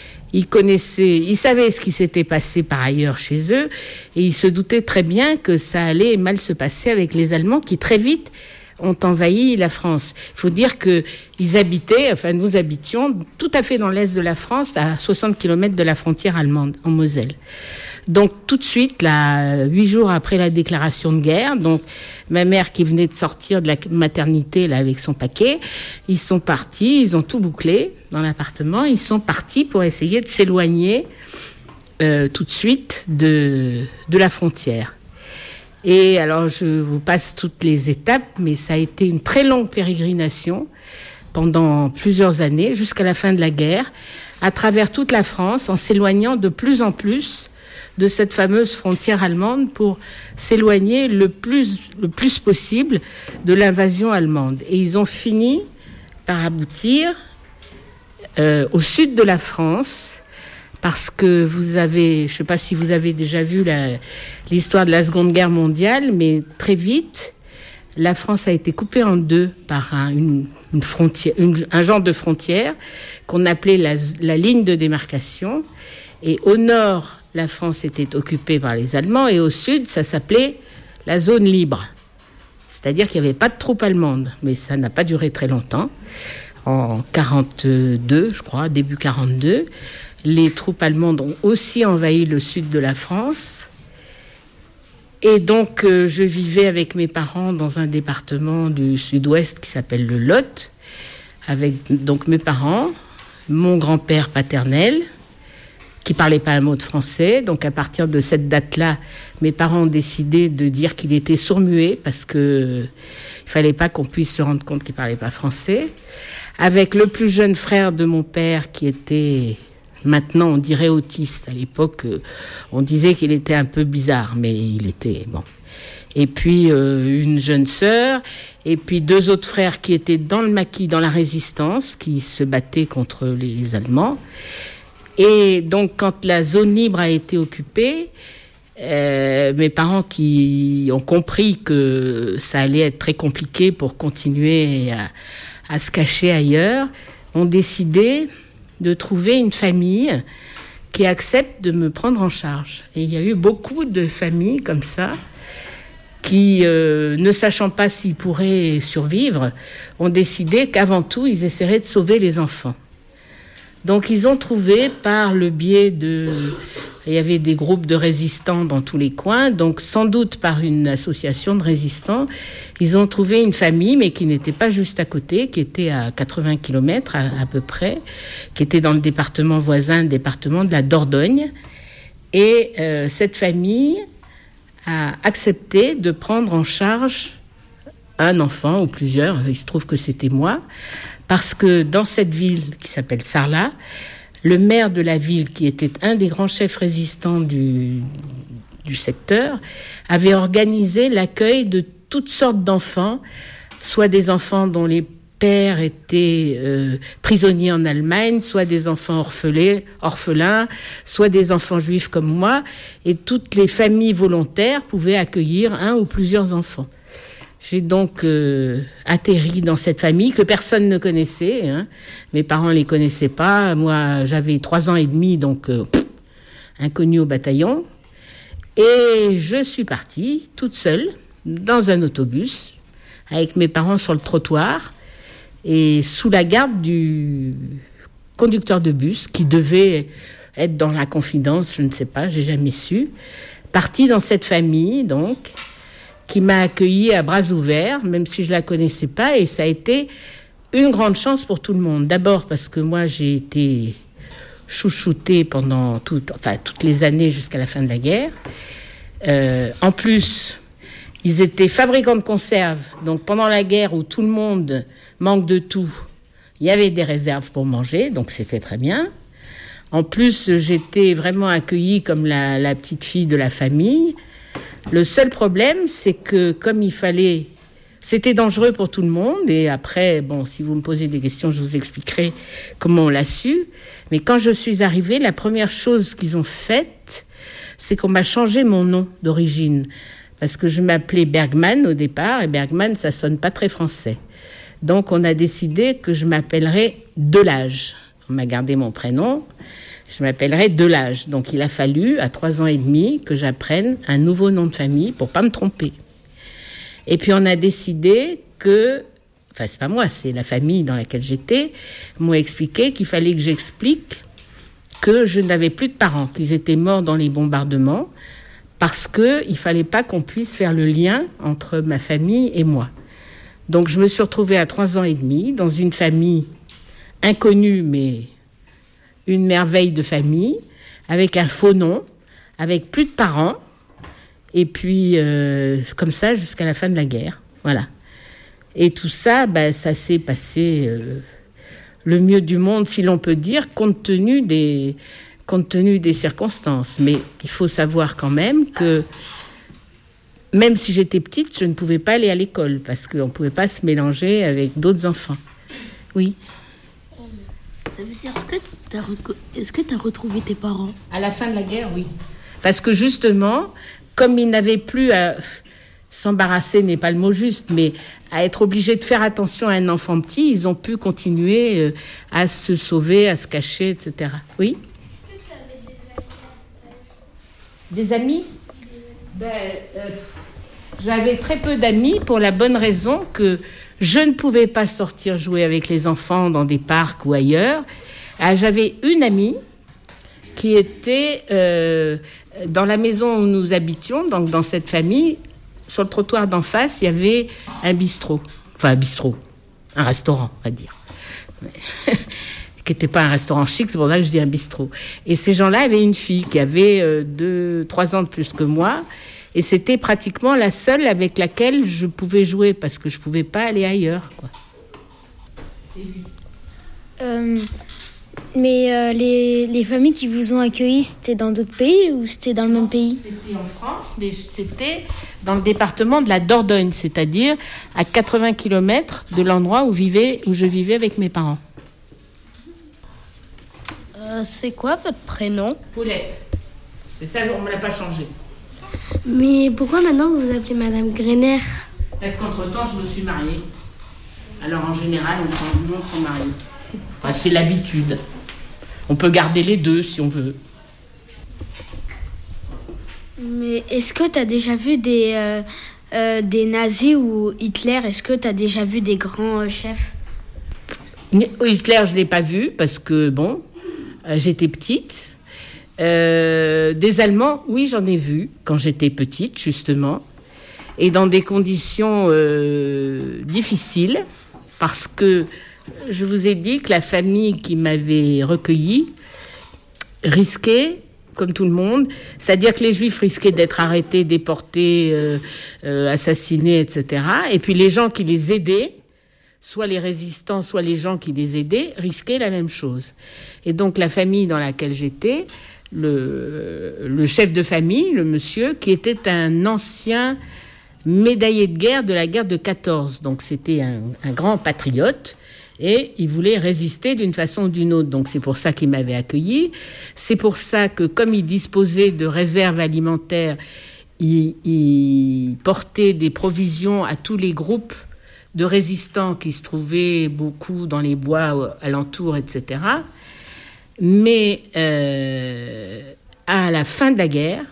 ils savaient ce qui s'était passé par ailleurs chez eux, et ils se doutaient très bien que ça allait mal se passer avec les Allemands qui, très vite, ont envahi la France. Il faut dire que nous habitions tout à fait dans l'est de la France, à 60 km de la frontière allemande, en Moselle. Donc tout de suite, 8 jours après la déclaration de guerre, donc ma mère qui venait de sortir de la maternité là avec son paquet, ils sont partis, ils ont tout bouclé dans l'appartement, ils sont partis pour essayer de s'éloigner tout de suite de la frontière. Et alors je vous passe toutes les étapes, mais ça a été une très longue pérégrination pendant plusieurs années, jusqu'à la fin de la guerre, à travers toute la France, en s'éloignant de plus en plus de cette fameuse frontière allemande pour s'éloigner le plus possible de l'invasion allemande. Et ils ont fini par aboutir au sud de la France, parce que je ne sais pas si vous avez déjà vu l'histoire de la Seconde Guerre mondiale, mais très vite, la France a été coupée en deux par un genre de frontière qu'on appelait la ligne de démarcation. Et au nord, la France était occupée par les Allemands, et au sud, ça s'appelait la zone libre. C'est-à-dire qu'il n'y avait pas de troupes allemandes, mais ça n'a pas duré très longtemps. En 42, je crois, début 42, les troupes allemandes ont aussi envahi le sud de la France. Et donc, je vivais avec mes parents dans un département du sud-ouest qui s'appelle le Lot, avec donc mes parents, mon grand-père paternel, qui parlait pas un mot de français. Donc, à partir de cette date-là, mes parents ont décidé de dire qu'il était sourd-muet parce que il fallait pas qu'on puisse se rendre compte qu'il parlait pas français. Avec le plus jeune frère de mon père qui était, maintenant on dirait autiste. À l'époque, on disait qu'il était un peu bizarre, mais il était bon. Et puis une jeune sœur, et puis 2 autres frères qui étaient dans le maquis, dans la résistance, qui se battaient contre les Allemands. Et donc, quand la zone libre a été occupée, mes parents qui ont compris que ça allait être très compliqué pour continuer à se cacher ailleurs, ont décidé de trouver une famille qui accepte de me prendre en charge. Et il y a eu beaucoup de familles comme ça qui, ne sachant pas s'ils pourraient survivre, ont décidé qu'avant tout, ils essaieraient de sauver les enfants. Donc ils ont trouvé par le biais de... Il y avait des groupes de résistants dans tous les coins, donc sans doute par une association de résistants, ils ont trouvé une famille, mais qui n'était pas juste à côté, qui était à 80 km à peu près, qui était dans le département voisin, le département de la Dordogne. Et cette famille a accepté de prendre en charge un enfant ou plusieurs, il se trouve que c'était moi, parce que dans cette ville qui s'appelle Sarlat, le maire de la ville, qui était un des grands chefs résistants du secteur, avait organisé l'accueil de toutes sortes d'enfants, soit des enfants dont les pères étaient prisonniers en Allemagne, soit des enfants orphelins, soit des enfants juifs comme moi, et toutes les familles volontaires pouvaient accueillir un ou plusieurs enfants. J'ai donc atterri dans cette famille que personne ne connaissait. Hein. Mes parents ne les connaissaient pas. Moi, j'avais 3 ans et demi, donc inconnue au bataillon. Et je suis partie toute seule dans un autobus avec mes parents sur le trottoir et sous la garde du conducteur de bus qui devait être dans la confidence, je ne sais pas, j'ai jamais su. Partie dans cette famille, donc, qui m'a accueillie à bras ouverts, même si je la connaissais pas, et ça a été une grande chance pour tout le monde. D'abord parce que moi, j'ai été chouchoutée pendant toutes les années jusqu'à la fin de la guerre. En plus, ils étaient fabricants de conserves, donc pendant la guerre où tout le monde manque de tout, il y avait des réserves pour manger, donc c'était très bien. En plus, j'étais vraiment accueillie comme la petite fille de la famille. Le seul problème, c'est que comme il fallait... C'était dangereux pour tout le monde. Et après, bon, si vous me posez des questions, je vous expliquerai comment on l'a su. Mais quand je suis arrivée, la première chose qu'ils ont faite, c'est qu'on m'a changé mon nom d'origine. Parce que je m'appelais Bergman au départ. Et Bergman, ça sonne pas très français. Donc, on a décidé que je m'appellerais Delage. On m'a gardé mon prénom. Je m'appellerais Delage. Donc, il a fallu, à 3 ans et demi, que j'apprenne un nouveau nom de famille pour pas me tromper. Et puis, on a décidé que... Enfin, c'est pas moi, c'est la famille dans laquelle j'étais, m'ont expliqué qu'il fallait que j'explique que je n'avais plus de parents, qu'ils étaient morts dans les bombardements, parce qu'il fallait pas qu'on puisse faire le lien entre ma famille et moi. Donc, je me suis retrouvée à 3 ans et demi dans une famille inconnue, mais... une merveille de famille, avec un faux nom, avec plus de parents, et puis comme ça jusqu'à la fin de la guerre. Voilà. Et tout ça, ça s'est passé le mieux du monde, si l'on peut dire, compte tenu des circonstances. Mais il faut savoir quand même que, même si j'étais petite, je ne pouvais pas aller à l'école, parce qu'on ne pouvait pas se mélanger avec d'autres enfants. Oui. Ça veut dire, est-ce que tu as retrouvé tes parents ? À la fin de la guerre, oui. Parce que justement, comme ils n'avaient plus à... S'embarrasser n'est pas le mot juste, mais à être obligés de faire attention à un enfant petit, ils ont pu continuer à se sauver, à se cacher, etc. Oui ? Est-ce que tu avais des amis ? Des amis ? J'avais très peu d'amis pour la bonne raison que je ne pouvais pas sortir jouer avec les enfants dans des parcs ou ailleurs. J'avais une amie qui était dans la maison où nous habitions, donc dans cette famille. Sur le trottoir d'en face, il y avait un bistrot. Enfin, un restaurant, on va dire. Qui n'était pas un restaurant chic, c'est pour ça que je dis un bistrot. Et ces gens-là avaient une fille qui avait 2-3 ans de plus que moi. Et c'était pratiquement la seule avec laquelle je pouvais jouer, parce que je ne pouvais pas aller ailleurs, quoi. Mais les familles qui vous ont accueillis, c'était dans d'autres pays ou c'était dans le même pays ? C'était en France, mais c'était dans le département de la Dordogne, c'est-à-dire à 80 km de l'endroit où je vivais avec mes parents. C'est quoi votre prénom ? Paulette. C'est ça, on ne me l'a pas changé. Mais pourquoi maintenant vous vous appelez Madame Grener ? Parce qu'entre-temps, je me suis mariée. Alors en général, on prend le nom de son mari. Enfin, c'est l'habitude. On peut garder les deux si on veut. Mais est-ce que tu as déjà vu des nazis ou Hitler ? Est-ce que tu as déjà vu des grands chefs ? Hitler, je ne l'ai pas vu parce que, bon, j'étais petite. Des Allemands, oui, j'en ai vu quand j'étais petite, justement, et dans des conditions difficiles, parce que je vous ai dit que la famille qui m'avait recueillie risquait, comme tout le monde, c'est-à-dire que les Juifs risquaient d'être arrêtés, déportés, assassinés, etc. Et puis les gens qui les aidaient, soit les résistants, soit les gens qui les aidaient, risquaient la même chose. Et donc la famille dans laquelle j'étais, le chef de famille, le monsieur, qui était un ancien médaillé de guerre de la guerre de 14. Donc c'était un grand patriote. Et il voulait résister d'une façon ou d'une autre. Donc c'est pour ça qu'il m'avait accueilli. C'est pour ça que, comme il disposait de réserves alimentaires, il portait des provisions à tous les groupes de résistants qui se trouvaient beaucoup dans les bois alentours, etc. Mais à la fin de la guerre,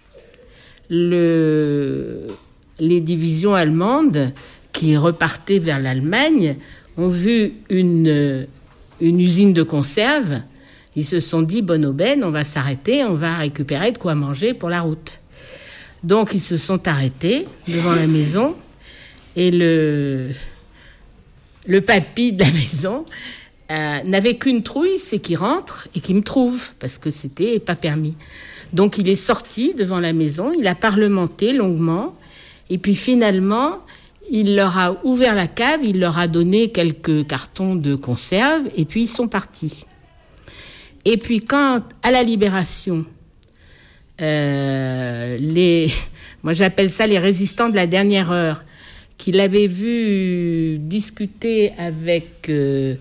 les divisions allemandes qui repartaient vers l'Allemagne ont vu une usine de conserve. Ils se sont dit, bonne aubaine, on va s'arrêter, on va récupérer de quoi manger pour la route. Donc, ils se sont arrêtés devant la maison et le papy de la maison n'avait qu'une trouille, c'est qu'il rentre et qu'il me trouve, parce que c'était pas permis. Donc, il est sorti devant la maison, il a parlementé longuement, et puis finalement, il leur a ouvert la cave, il leur a donné quelques cartons de conserve, et puis ils sont partis. Et puis quand, à la Libération, moi j'appelle ça les résistants de la dernière heure, qui l'avaient vu discuter avec le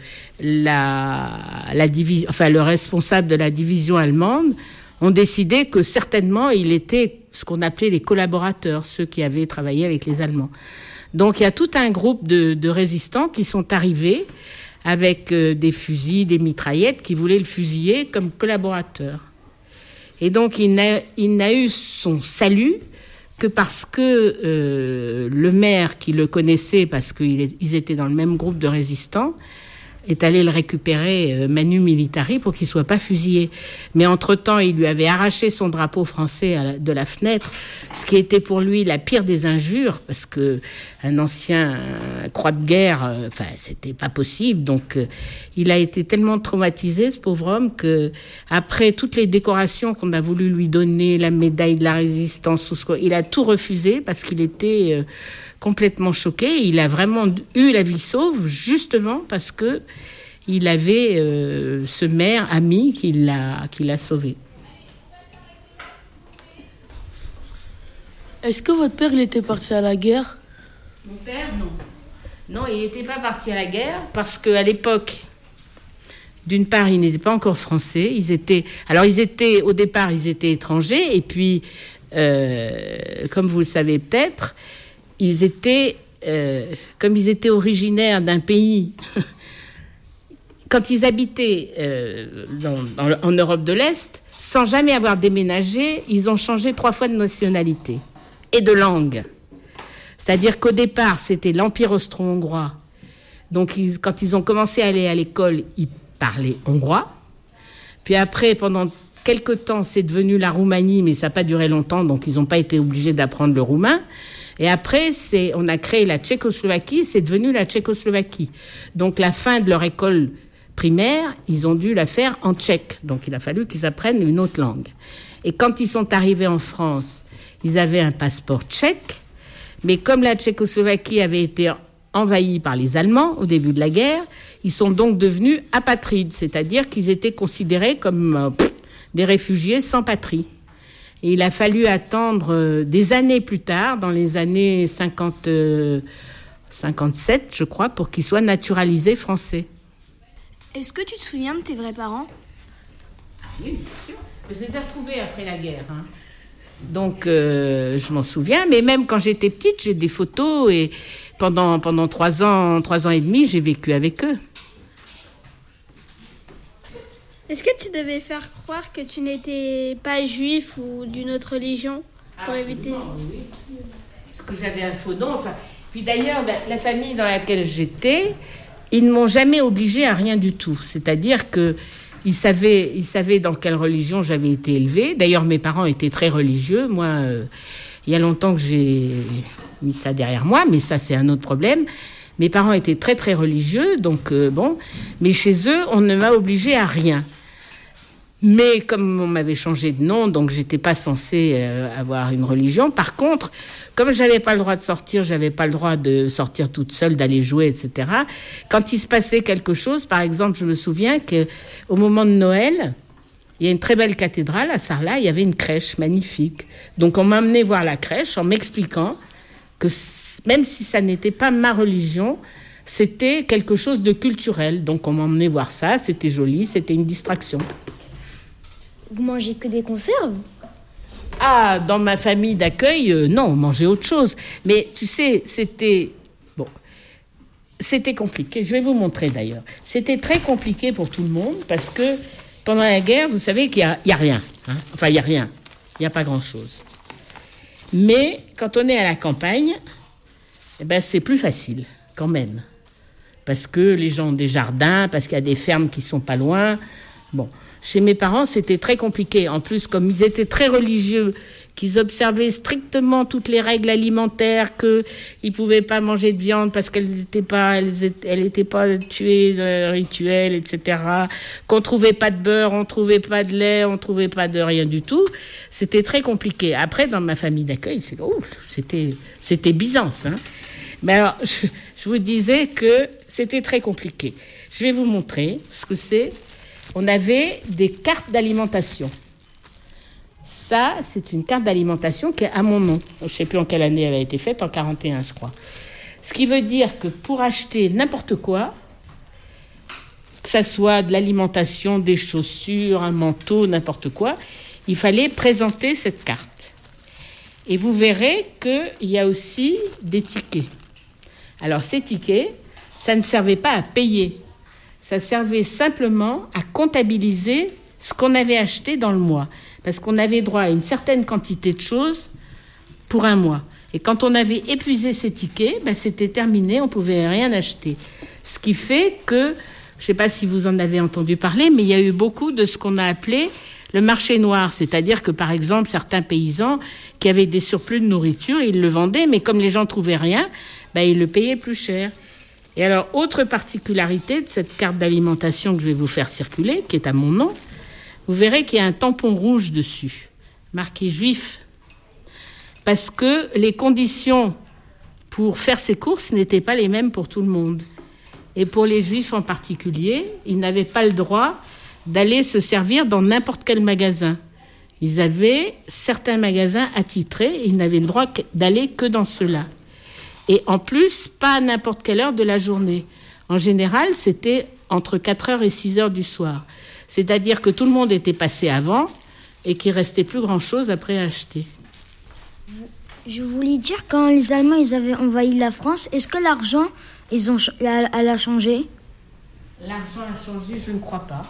responsable de la division allemande, ont décidé que certainement il était ce qu'on appelait les collaborateurs, ceux qui avaient travaillé avec les Allemands. Donc il y a tout un groupe de résistants qui sont arrivés avec des fusils, des mitraillettes, qui voulaient le fusiller comme collaborateur. Et donc il n'a eu son salut que parce que le maire qui le connaissait, parce qu'ils étaient dans le même groupe de résistants, est allé le récupérer manu militari pour qu'il soit pas fusillé. Mais entre-temps, il lui avait arraché son drapeau français de la fenêtre, ce qui était pour lui la pire des injures, parce que un ancien croix de guerre, c'était pas possible. Donc, il a été tellement traumatisé, ce pauvre homme, que après toutes les décorations qu'on a voulu lui donner, la médaille de la résistance, il a tout refusé parce qu'il était complètement choqué. Il a vraiment eu la vie sauve, justement parce que il avait ce maire ami qui l'a sauvé. Est-ce que votre père, il était parti à la guerre ? Mon père, non. Non, il n'était pas parti à la guerre parce qu'à l'époque, d'une part, ils n'étaient pas encore français. Au départ, ils étaient étrangers. Et puis, comme vous le savez peut-être, comme ils étaient originaires d'un pays, quand ils habitaient en Europe de l'Est, sans jamais avoir déménagé, ils ont changé 3 fois de nationalité et de langue. C'est-à-dire qu'au départ, c'était l'Empire austro-hongrois. Donc, quand ils ont commencé à aller à l'école, ils parlaient hongrois. Puis après, pendant quelque temps, c'est devenu la Roumanie, mais ça n'a pas duré longtemps, donc ils n'ont pas été obligés d'apprendre le roumain. Et après, on a créé la Tchécoslovaquie, c'est devenu la Tchécoslovaquie. Donc, la fin de leur école primaire, ils ont dû la faire en tchèque. Donc, il a fallu qu'ils apprennent une autre langue. Et quand ils sont arrivés en France, ils avaient un passeport tchèque, mais comme la Tchécoslovaquie avait été envahie par les Allemands au début de la guerre, ils sont donc devenus apatrides, c'est-à-dire qu'ils étaient considérés comme des réfugiés sans patrie. Et il a fallu attendre des années plus tard, dans les années 57, je crois, pour qu'ils soient naturalisés français. Est-ce que tu te souviens de tes vrais parents ? Oui, bien sûr. Je les ai retrouvés après la guerre. Donc, je m'en souviens. Mais même quand j'étais petite, j'ai des photos. Et pendant 3 ans et demi, j'ai vécu avec eux. Est-ce que tu devais faire croire que tu n'étais pas juif ou d'une autre religion pour éviter... Oui. Parce que j'avais un faux nom. Puis d'ailleurs, la famille dans laquelle j'étais, ils ne m'ont jamais obligée à rien du tout. C'est-à-dire que Ils savaient dans quelle religion j'avais été élevée. D'ailleurs, mes parents étaient très religieux. Moi, il y a longtemps que j'ai mis ça derrière moi, mais ça, c'est un autre problème. Mes parents étaient très, très religieux, donc bon. Mais chez eux, on ne m'a obligée à rien. Mais comme on m'avait changé de nom, donc j'étais pas censée avoir une religion. Par contre, comme j'avais pas le droit de sortir, j'avais pas le droit de sortir toute seule, d'aller jouer, etc. Quand il se passait quelque chose, par exemple, je me souviens qu'au moment de Noël, il y a une très belle cathédrale à Sarlat, il y avait une crèche magnifique. Donc on m'a amené voir la crèche en m'expliquant que même si ça n'était pas ma religion, c'était quelque chose de culturel. Donc on m'a emmené voir ça, c'était joli, c'était une distraction. Vous mangez que des conserves ? Ah, dans ma famille d'accueil, non, on mangeait autre chose. Mais tu sais, c'était compliqué. Je vais vous montrer d'ailleurs. C'était très compliqué pour tout le monde parce que pendant la guerre, vous savez qu'il y a rien. Hein. Enfin, il y a rien. Il n'y a pas grand-chose. Mais quand on est à la campagne, eh ben, c'est plus facile quand même. Parce que les gens ont des jardins, parce qu'il y a des fermes qui sont pas loin. Bon. Chez mes parents, c'était très compliqué. En plus, comme ils étaient très religieux, qu'ils observaient strictement toutes les règles alimentaires, qu'ils ne pouvaient pas manger de viande parce qu'elle n'était pas tuée, le rituel, etc. Qu'on ne trouvait pas de beurre, on ne trouvait pas de lait, on ne trouvait pas de rien du tout. C'était très compliqué. Après, dans ma famille d'accueil, c'était Byzance. Hein. Mais alors, je vous disais que c'était très compliqué. Je vais vous montrer ce que c'est. On avait des cartes d'alimentation. Ça, c'est une carte d'alimentation qui est à mon nom. Je ne sais plus en quelle année elle a été faite, en 41, je crois. Ce qui veut dire que pour acheter n'importe quoi, que ça soit de l'alimentation, des chaussures, un manteau, n'importe quoi, il fallait présenter cette carte. Et vous verrez qu'il y a aussi des tickets. Alors, ces tickets, ça ne servait pas à payer. Ça servait simplement à comptabiliser ce qu'on avait acheté dans le mois. Parce qu'on avait droit à une certaine quantité de choses pour un mois. Et quand on avait épuisé ces tickets, c'était terminé, on ne pouvait rien acheter. Ce qui fait que, je ne sais pas si vous en avez entendu parler, mais il y a eu beaucoup de ce qu'on a appelé le marché noir. C'est-à-dire que, par exemple, certains paysans qui avaient des surplus de nourriture, ils le vendaient, mais comme les gens ne trouvaient rien, ils le payaient plus cher. Et alors, autre particularité de cette carte d'alimentation que je vais vous faire circuler, qui est à mon nom, vous verrez qu'il y a un tampon rouge dessus, marqué juif. Parce que les conditions pour faire ses courses n'étaient pas les mêmes pour tout le monde. Et pour les juifs en particulier, ils n'avaient pas le droit d'aller se servir dans n'importe quel magasin. Ils avaient certains magasins attitrés et ils n'avaient le droit d'aller que dans ceux-là. Et en plus, pas à n'importe quelle heure de la journée. En général, c'était entre 4h et 6h du soir. C'est-à-dire que tout le monde était passé avant et qu'il ne restait plus grand-chose après à acheter. Je voulais dire, quand les Allemands ils avaient envahi la France, est-ce que l'argent, elle a changé ? L'argent a changé, je ne crois pas.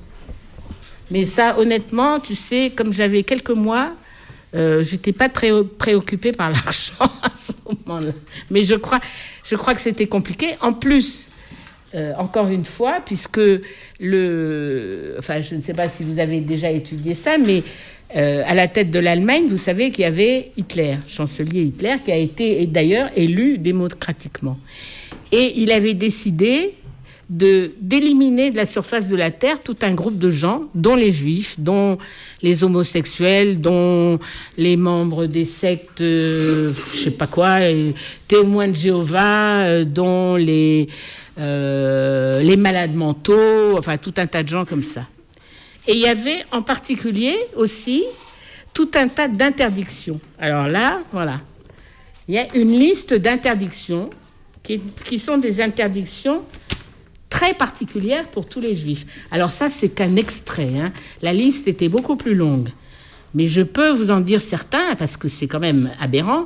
Mais ça, honnêtement, tu sais, comme j'avais quelques mois, j'étais pas très préoccupée par l'argent à ce moment-là. Mais je crois que c'était compliqué. En plus, encore une fois, puisque je ne sais pas si vous avez déjà étudié ça, mais à la tête de l'Allemagne, vous savez qu'il y avait Hitler, chancelier Hitler, qui a été d'ailleurs élu démocratiquement. Et il avait décidé d'éliminer de la surface de la Terre tout un groupe de gens, dont les Juifs, dont les homosexuels, dont les membres des sectes, je sais pas quoi, témoins de Jéhovah, dont les malades mentaux, enfin tout un tas de gens comme ça. Et il y avait en particulier aussi tout un tas d'interdictions. Alors là, voilà, il y a une liste d'interdictions qui sont des interdictions très particulière pour tous les juifs. Alors ça, c'est qu'un extrait. Hein. La liste était beaucoup plus longue. Mais je peux vous en dire certains, parce que c'est quand même aberrant.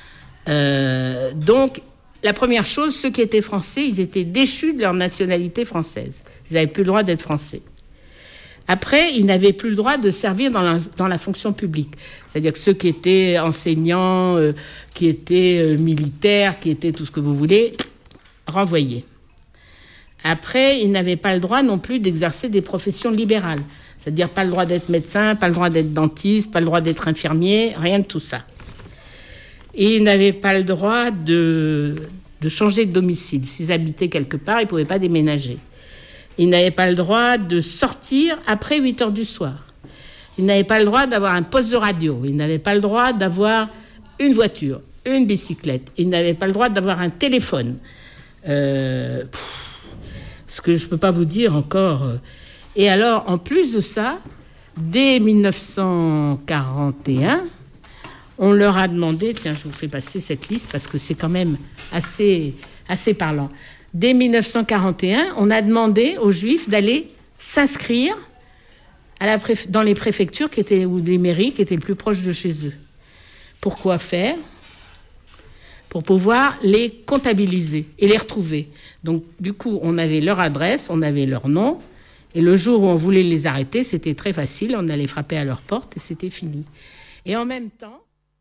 Donc, la première chose, ceux qui étaient français, ils étaient déchus de leur nationalité française. Ils n'avaient plus le droit d'être français. Après, ils n'avaient plus le droit de servir dans la fonction publique. C'est-à-dire que ceux qui étaient enseignants, qui étaient militaires, qui étaient tout ce que vous voulez, renvoyés. Après, ils n'avaient pas le droit non plus d'exercer des professions libérales. C'est-à-dire pas le droit d'être médecin, pas le droit d'être dentiste, pas le droit d'être infirmier, rien de tout ça. Et ils n'avaient pas le droit de changer de domicile. S'ils habitaient quelque part, ils ne pouvaient pas déménager. Ils n'avaient pas le droit de sortir après 8 heures du soir. Ils n'avaient pas le droit d'avoir un poste de radio. Ils n'avaient pas le droit d'avoir une voiture, une bicyclette. Ils n'avaient pas le droit d'avoir un téléphone. Ce que je ne peux pas vous dire encore. Et alors, en plus de ça, dès 1941, on leur a demandé... Tiens, je vous fais passer cette liste parce que c'est quand même assez parlant. Dès 1941, on a demandé aux Juifs d'aller s'inscrire dans les préfectures ou les mairies qui étaient les plus proches de chez eux. Pourquoi faire ? Pour pouvoir les comptabiliser et les retrouver. Donc, du coup, on avait leur adresse, on avait leur nom, et le jour où on voulait les arrêter, c'était très facile, on allait frapper à leur porte et c'était fini. Et en même temps...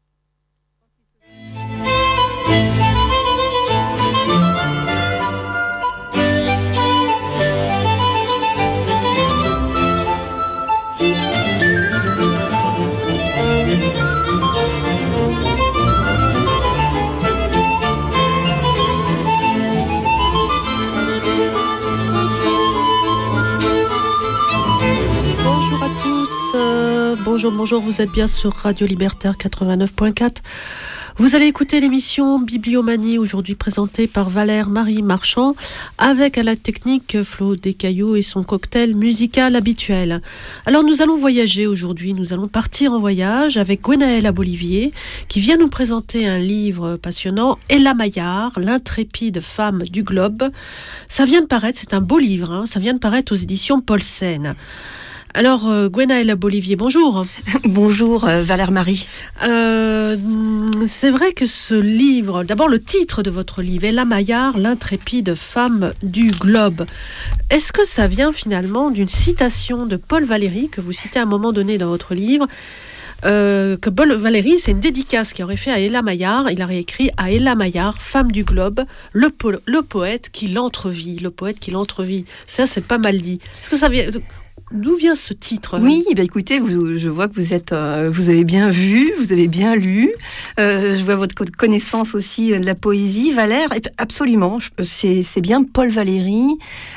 Bonjour, vous êtes bien sur Radio Libertaire 89.4. Vous allez écouter l'émission Bibliomanie, aujourd'hui présentée par Valère-Marie Marchand, avec à la technique Flo Descailloux et son cocktail musical habituel. Alors nous allons voyager aujourd'hui, nous allons partir en voyage avec Gwenaëlle Abolivier, qui vient nous présenter un livre passionnant, Ella Maillard, l'intrépide femme du globe. Ça vient de paraître, c'est un beau livre, ça vient de paraître aux éditions Paulsen. Alors, Gwenaëlle Abolivier, bonjour. Bonjour, Valère-Marie. C'est vrai que ce livre, d'abord le titre de votre livre, Ella Maillard, l'intrépide femme du globe. Est-ce que ça vient finalement d'une citation de Paul Valéry, que vous citez à un moment donné dans votre livre, que Paul Valéry, c'est une dédicace qu'il aurait fait à Ella Maillard. Il aurait écrit à Ella Maillard, femme du globe, le poète qui l'entrevit. Le poète qui l'entrevit. Ça, c'est pas mal dit. Est-ce que ça vient... D'où vient ce titre ? Oui, écoutez, je vois que vous avez bien vu, vous avez bien lu. Je vois votre connaissance aussi de la poésie, Valère. Absolument, c'est bien Paul Valéry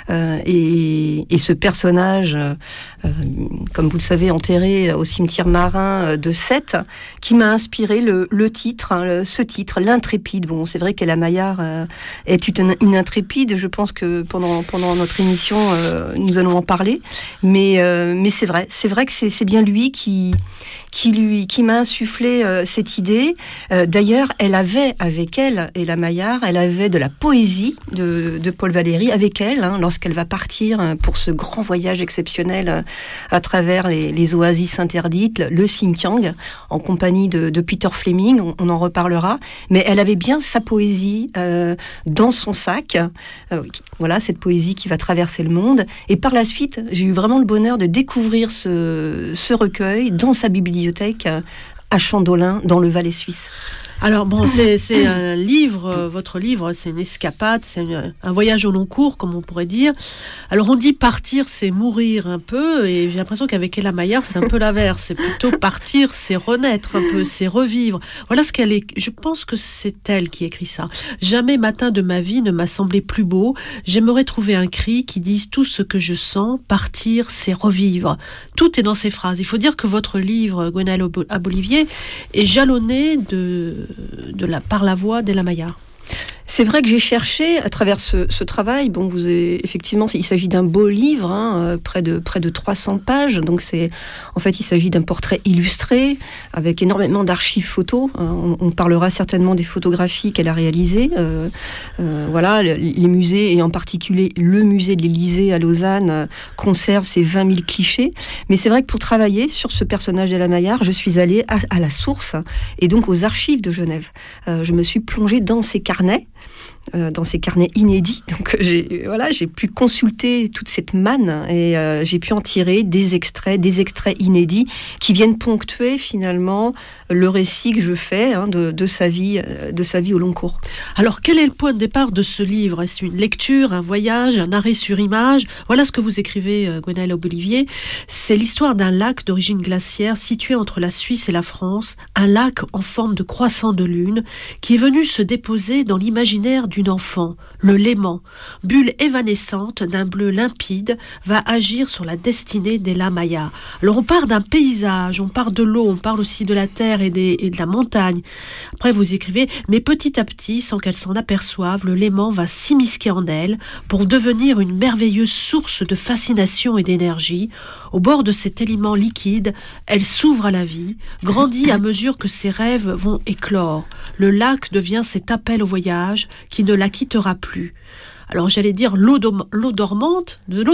et ce personnage, comme vous le savez, enterré au cimetière marin de Sète, qui m'a inspiré le titre, ce titre, l'intrépide. Bon, c'est vrai qu'Ella Maillard est une intrépide. Je pense que pendant notre émission, nous allons en parler. Mais c'est vrai que c'est bien lui qui m'a insufflé cette idée. D'ailleurs, elle avait avec elle, Ella Maillard, elle avait de la poésie de Paul Valéry avec elle, lorsqu'elle va partir pour ce grand voyage exceptionnel à travers les oasis interdites, le Xinjiang, en compagnie de Peter Fleming, on en reparlera. Mais elle avait bien sa poésie dans son sac. Voilà, cette poésie qui va traverser le monde. Et par la suite, j'ai eu vraiment le bonheur de découvrir ce recueil dans sa bibliothèque à Chandolin, dans le Valais suisse. Alors bon, c'est un livre, votre livre, c'est une escapade, c'est un voyage au long cours, comme on pourrait dire. Alors on dit partir, c'est mourir un peu, et j'ai l'impression qu'avec Ella Maillard, c'est un peu l'inverse. C'est plutôt partir, c'est renaître un peu, c'est revivre. Voilà ce qu'elle est. Je pense que c'est elle qui écrit ça. Jamais matin de ma vie ne m'a semblé plus beau. J'aimerais trouver un cri qui dise tout ce que je sens. Partir, c'est revivre. Tout est dans ces phrases. Il faut dire que votre livre, Gwenaëlle Abolivier, est jalonné par la voix d'Ella Maillard. C'est vrai que j'ai cherché à travers ce travail. Bon, effectivement, il s'agit d'un beau livre, près de 300 pages. Donc il s'agit d'un portrait illustré avec énormément d'archives photos. On parlera certainement des photographies qu'elle a réalisées. Voilà, les musées, et en particulier le musée de l'Élysée à Lausanne, conserve ces 20 000 clichés. Mais c'est vrai que pour travailler sur ce personnage d'Ella Maillard, je suis allée à la source et donc aux archives de Genève. Je me suis plongée dans ses carnets. dans ces carnets inédits. Donc j'ai pu consulter toute cette manne et j'ai pu en tirer des extraits inédits qui viennent ponctuer finalement le récit que je fais de sa vie au long cours. Alors quel est le point de départ de ce livre ? Est-ce une lecture, un voyage, un arrêt sur image ? Voilà ce que vous écrivez, Gwenaëlle Aube-Olivier. C'est l'histoire d'un lac d'origine glaciaire situé entre la Suisse et la France, un lac en forme de croissant de lune qui est venu se déposer dans l'imaginaire d'une enfant, le Léman. Bulle évanescente d'un bleu limpide va agir sur la destinée d'Ella Maya. Alors on part d'un paysage, on part de l'eau, on parle aussi de la terre et de la montagne. Après vous écrivez, mais petit à petit, sans qu'elle s'en aperçoive, le Léman va s'immiscer en elle pour devenir une merveilleuse source de fascination et d'énergie. Au bord de cet élément liquide, elle s'ouvre à la vie, grandit à mesure que ses rêves vont éclore. Le lac devient cet appel au voyage qui ne la quittera plus. Alors j'allais dire l'eau dormante, de l'eau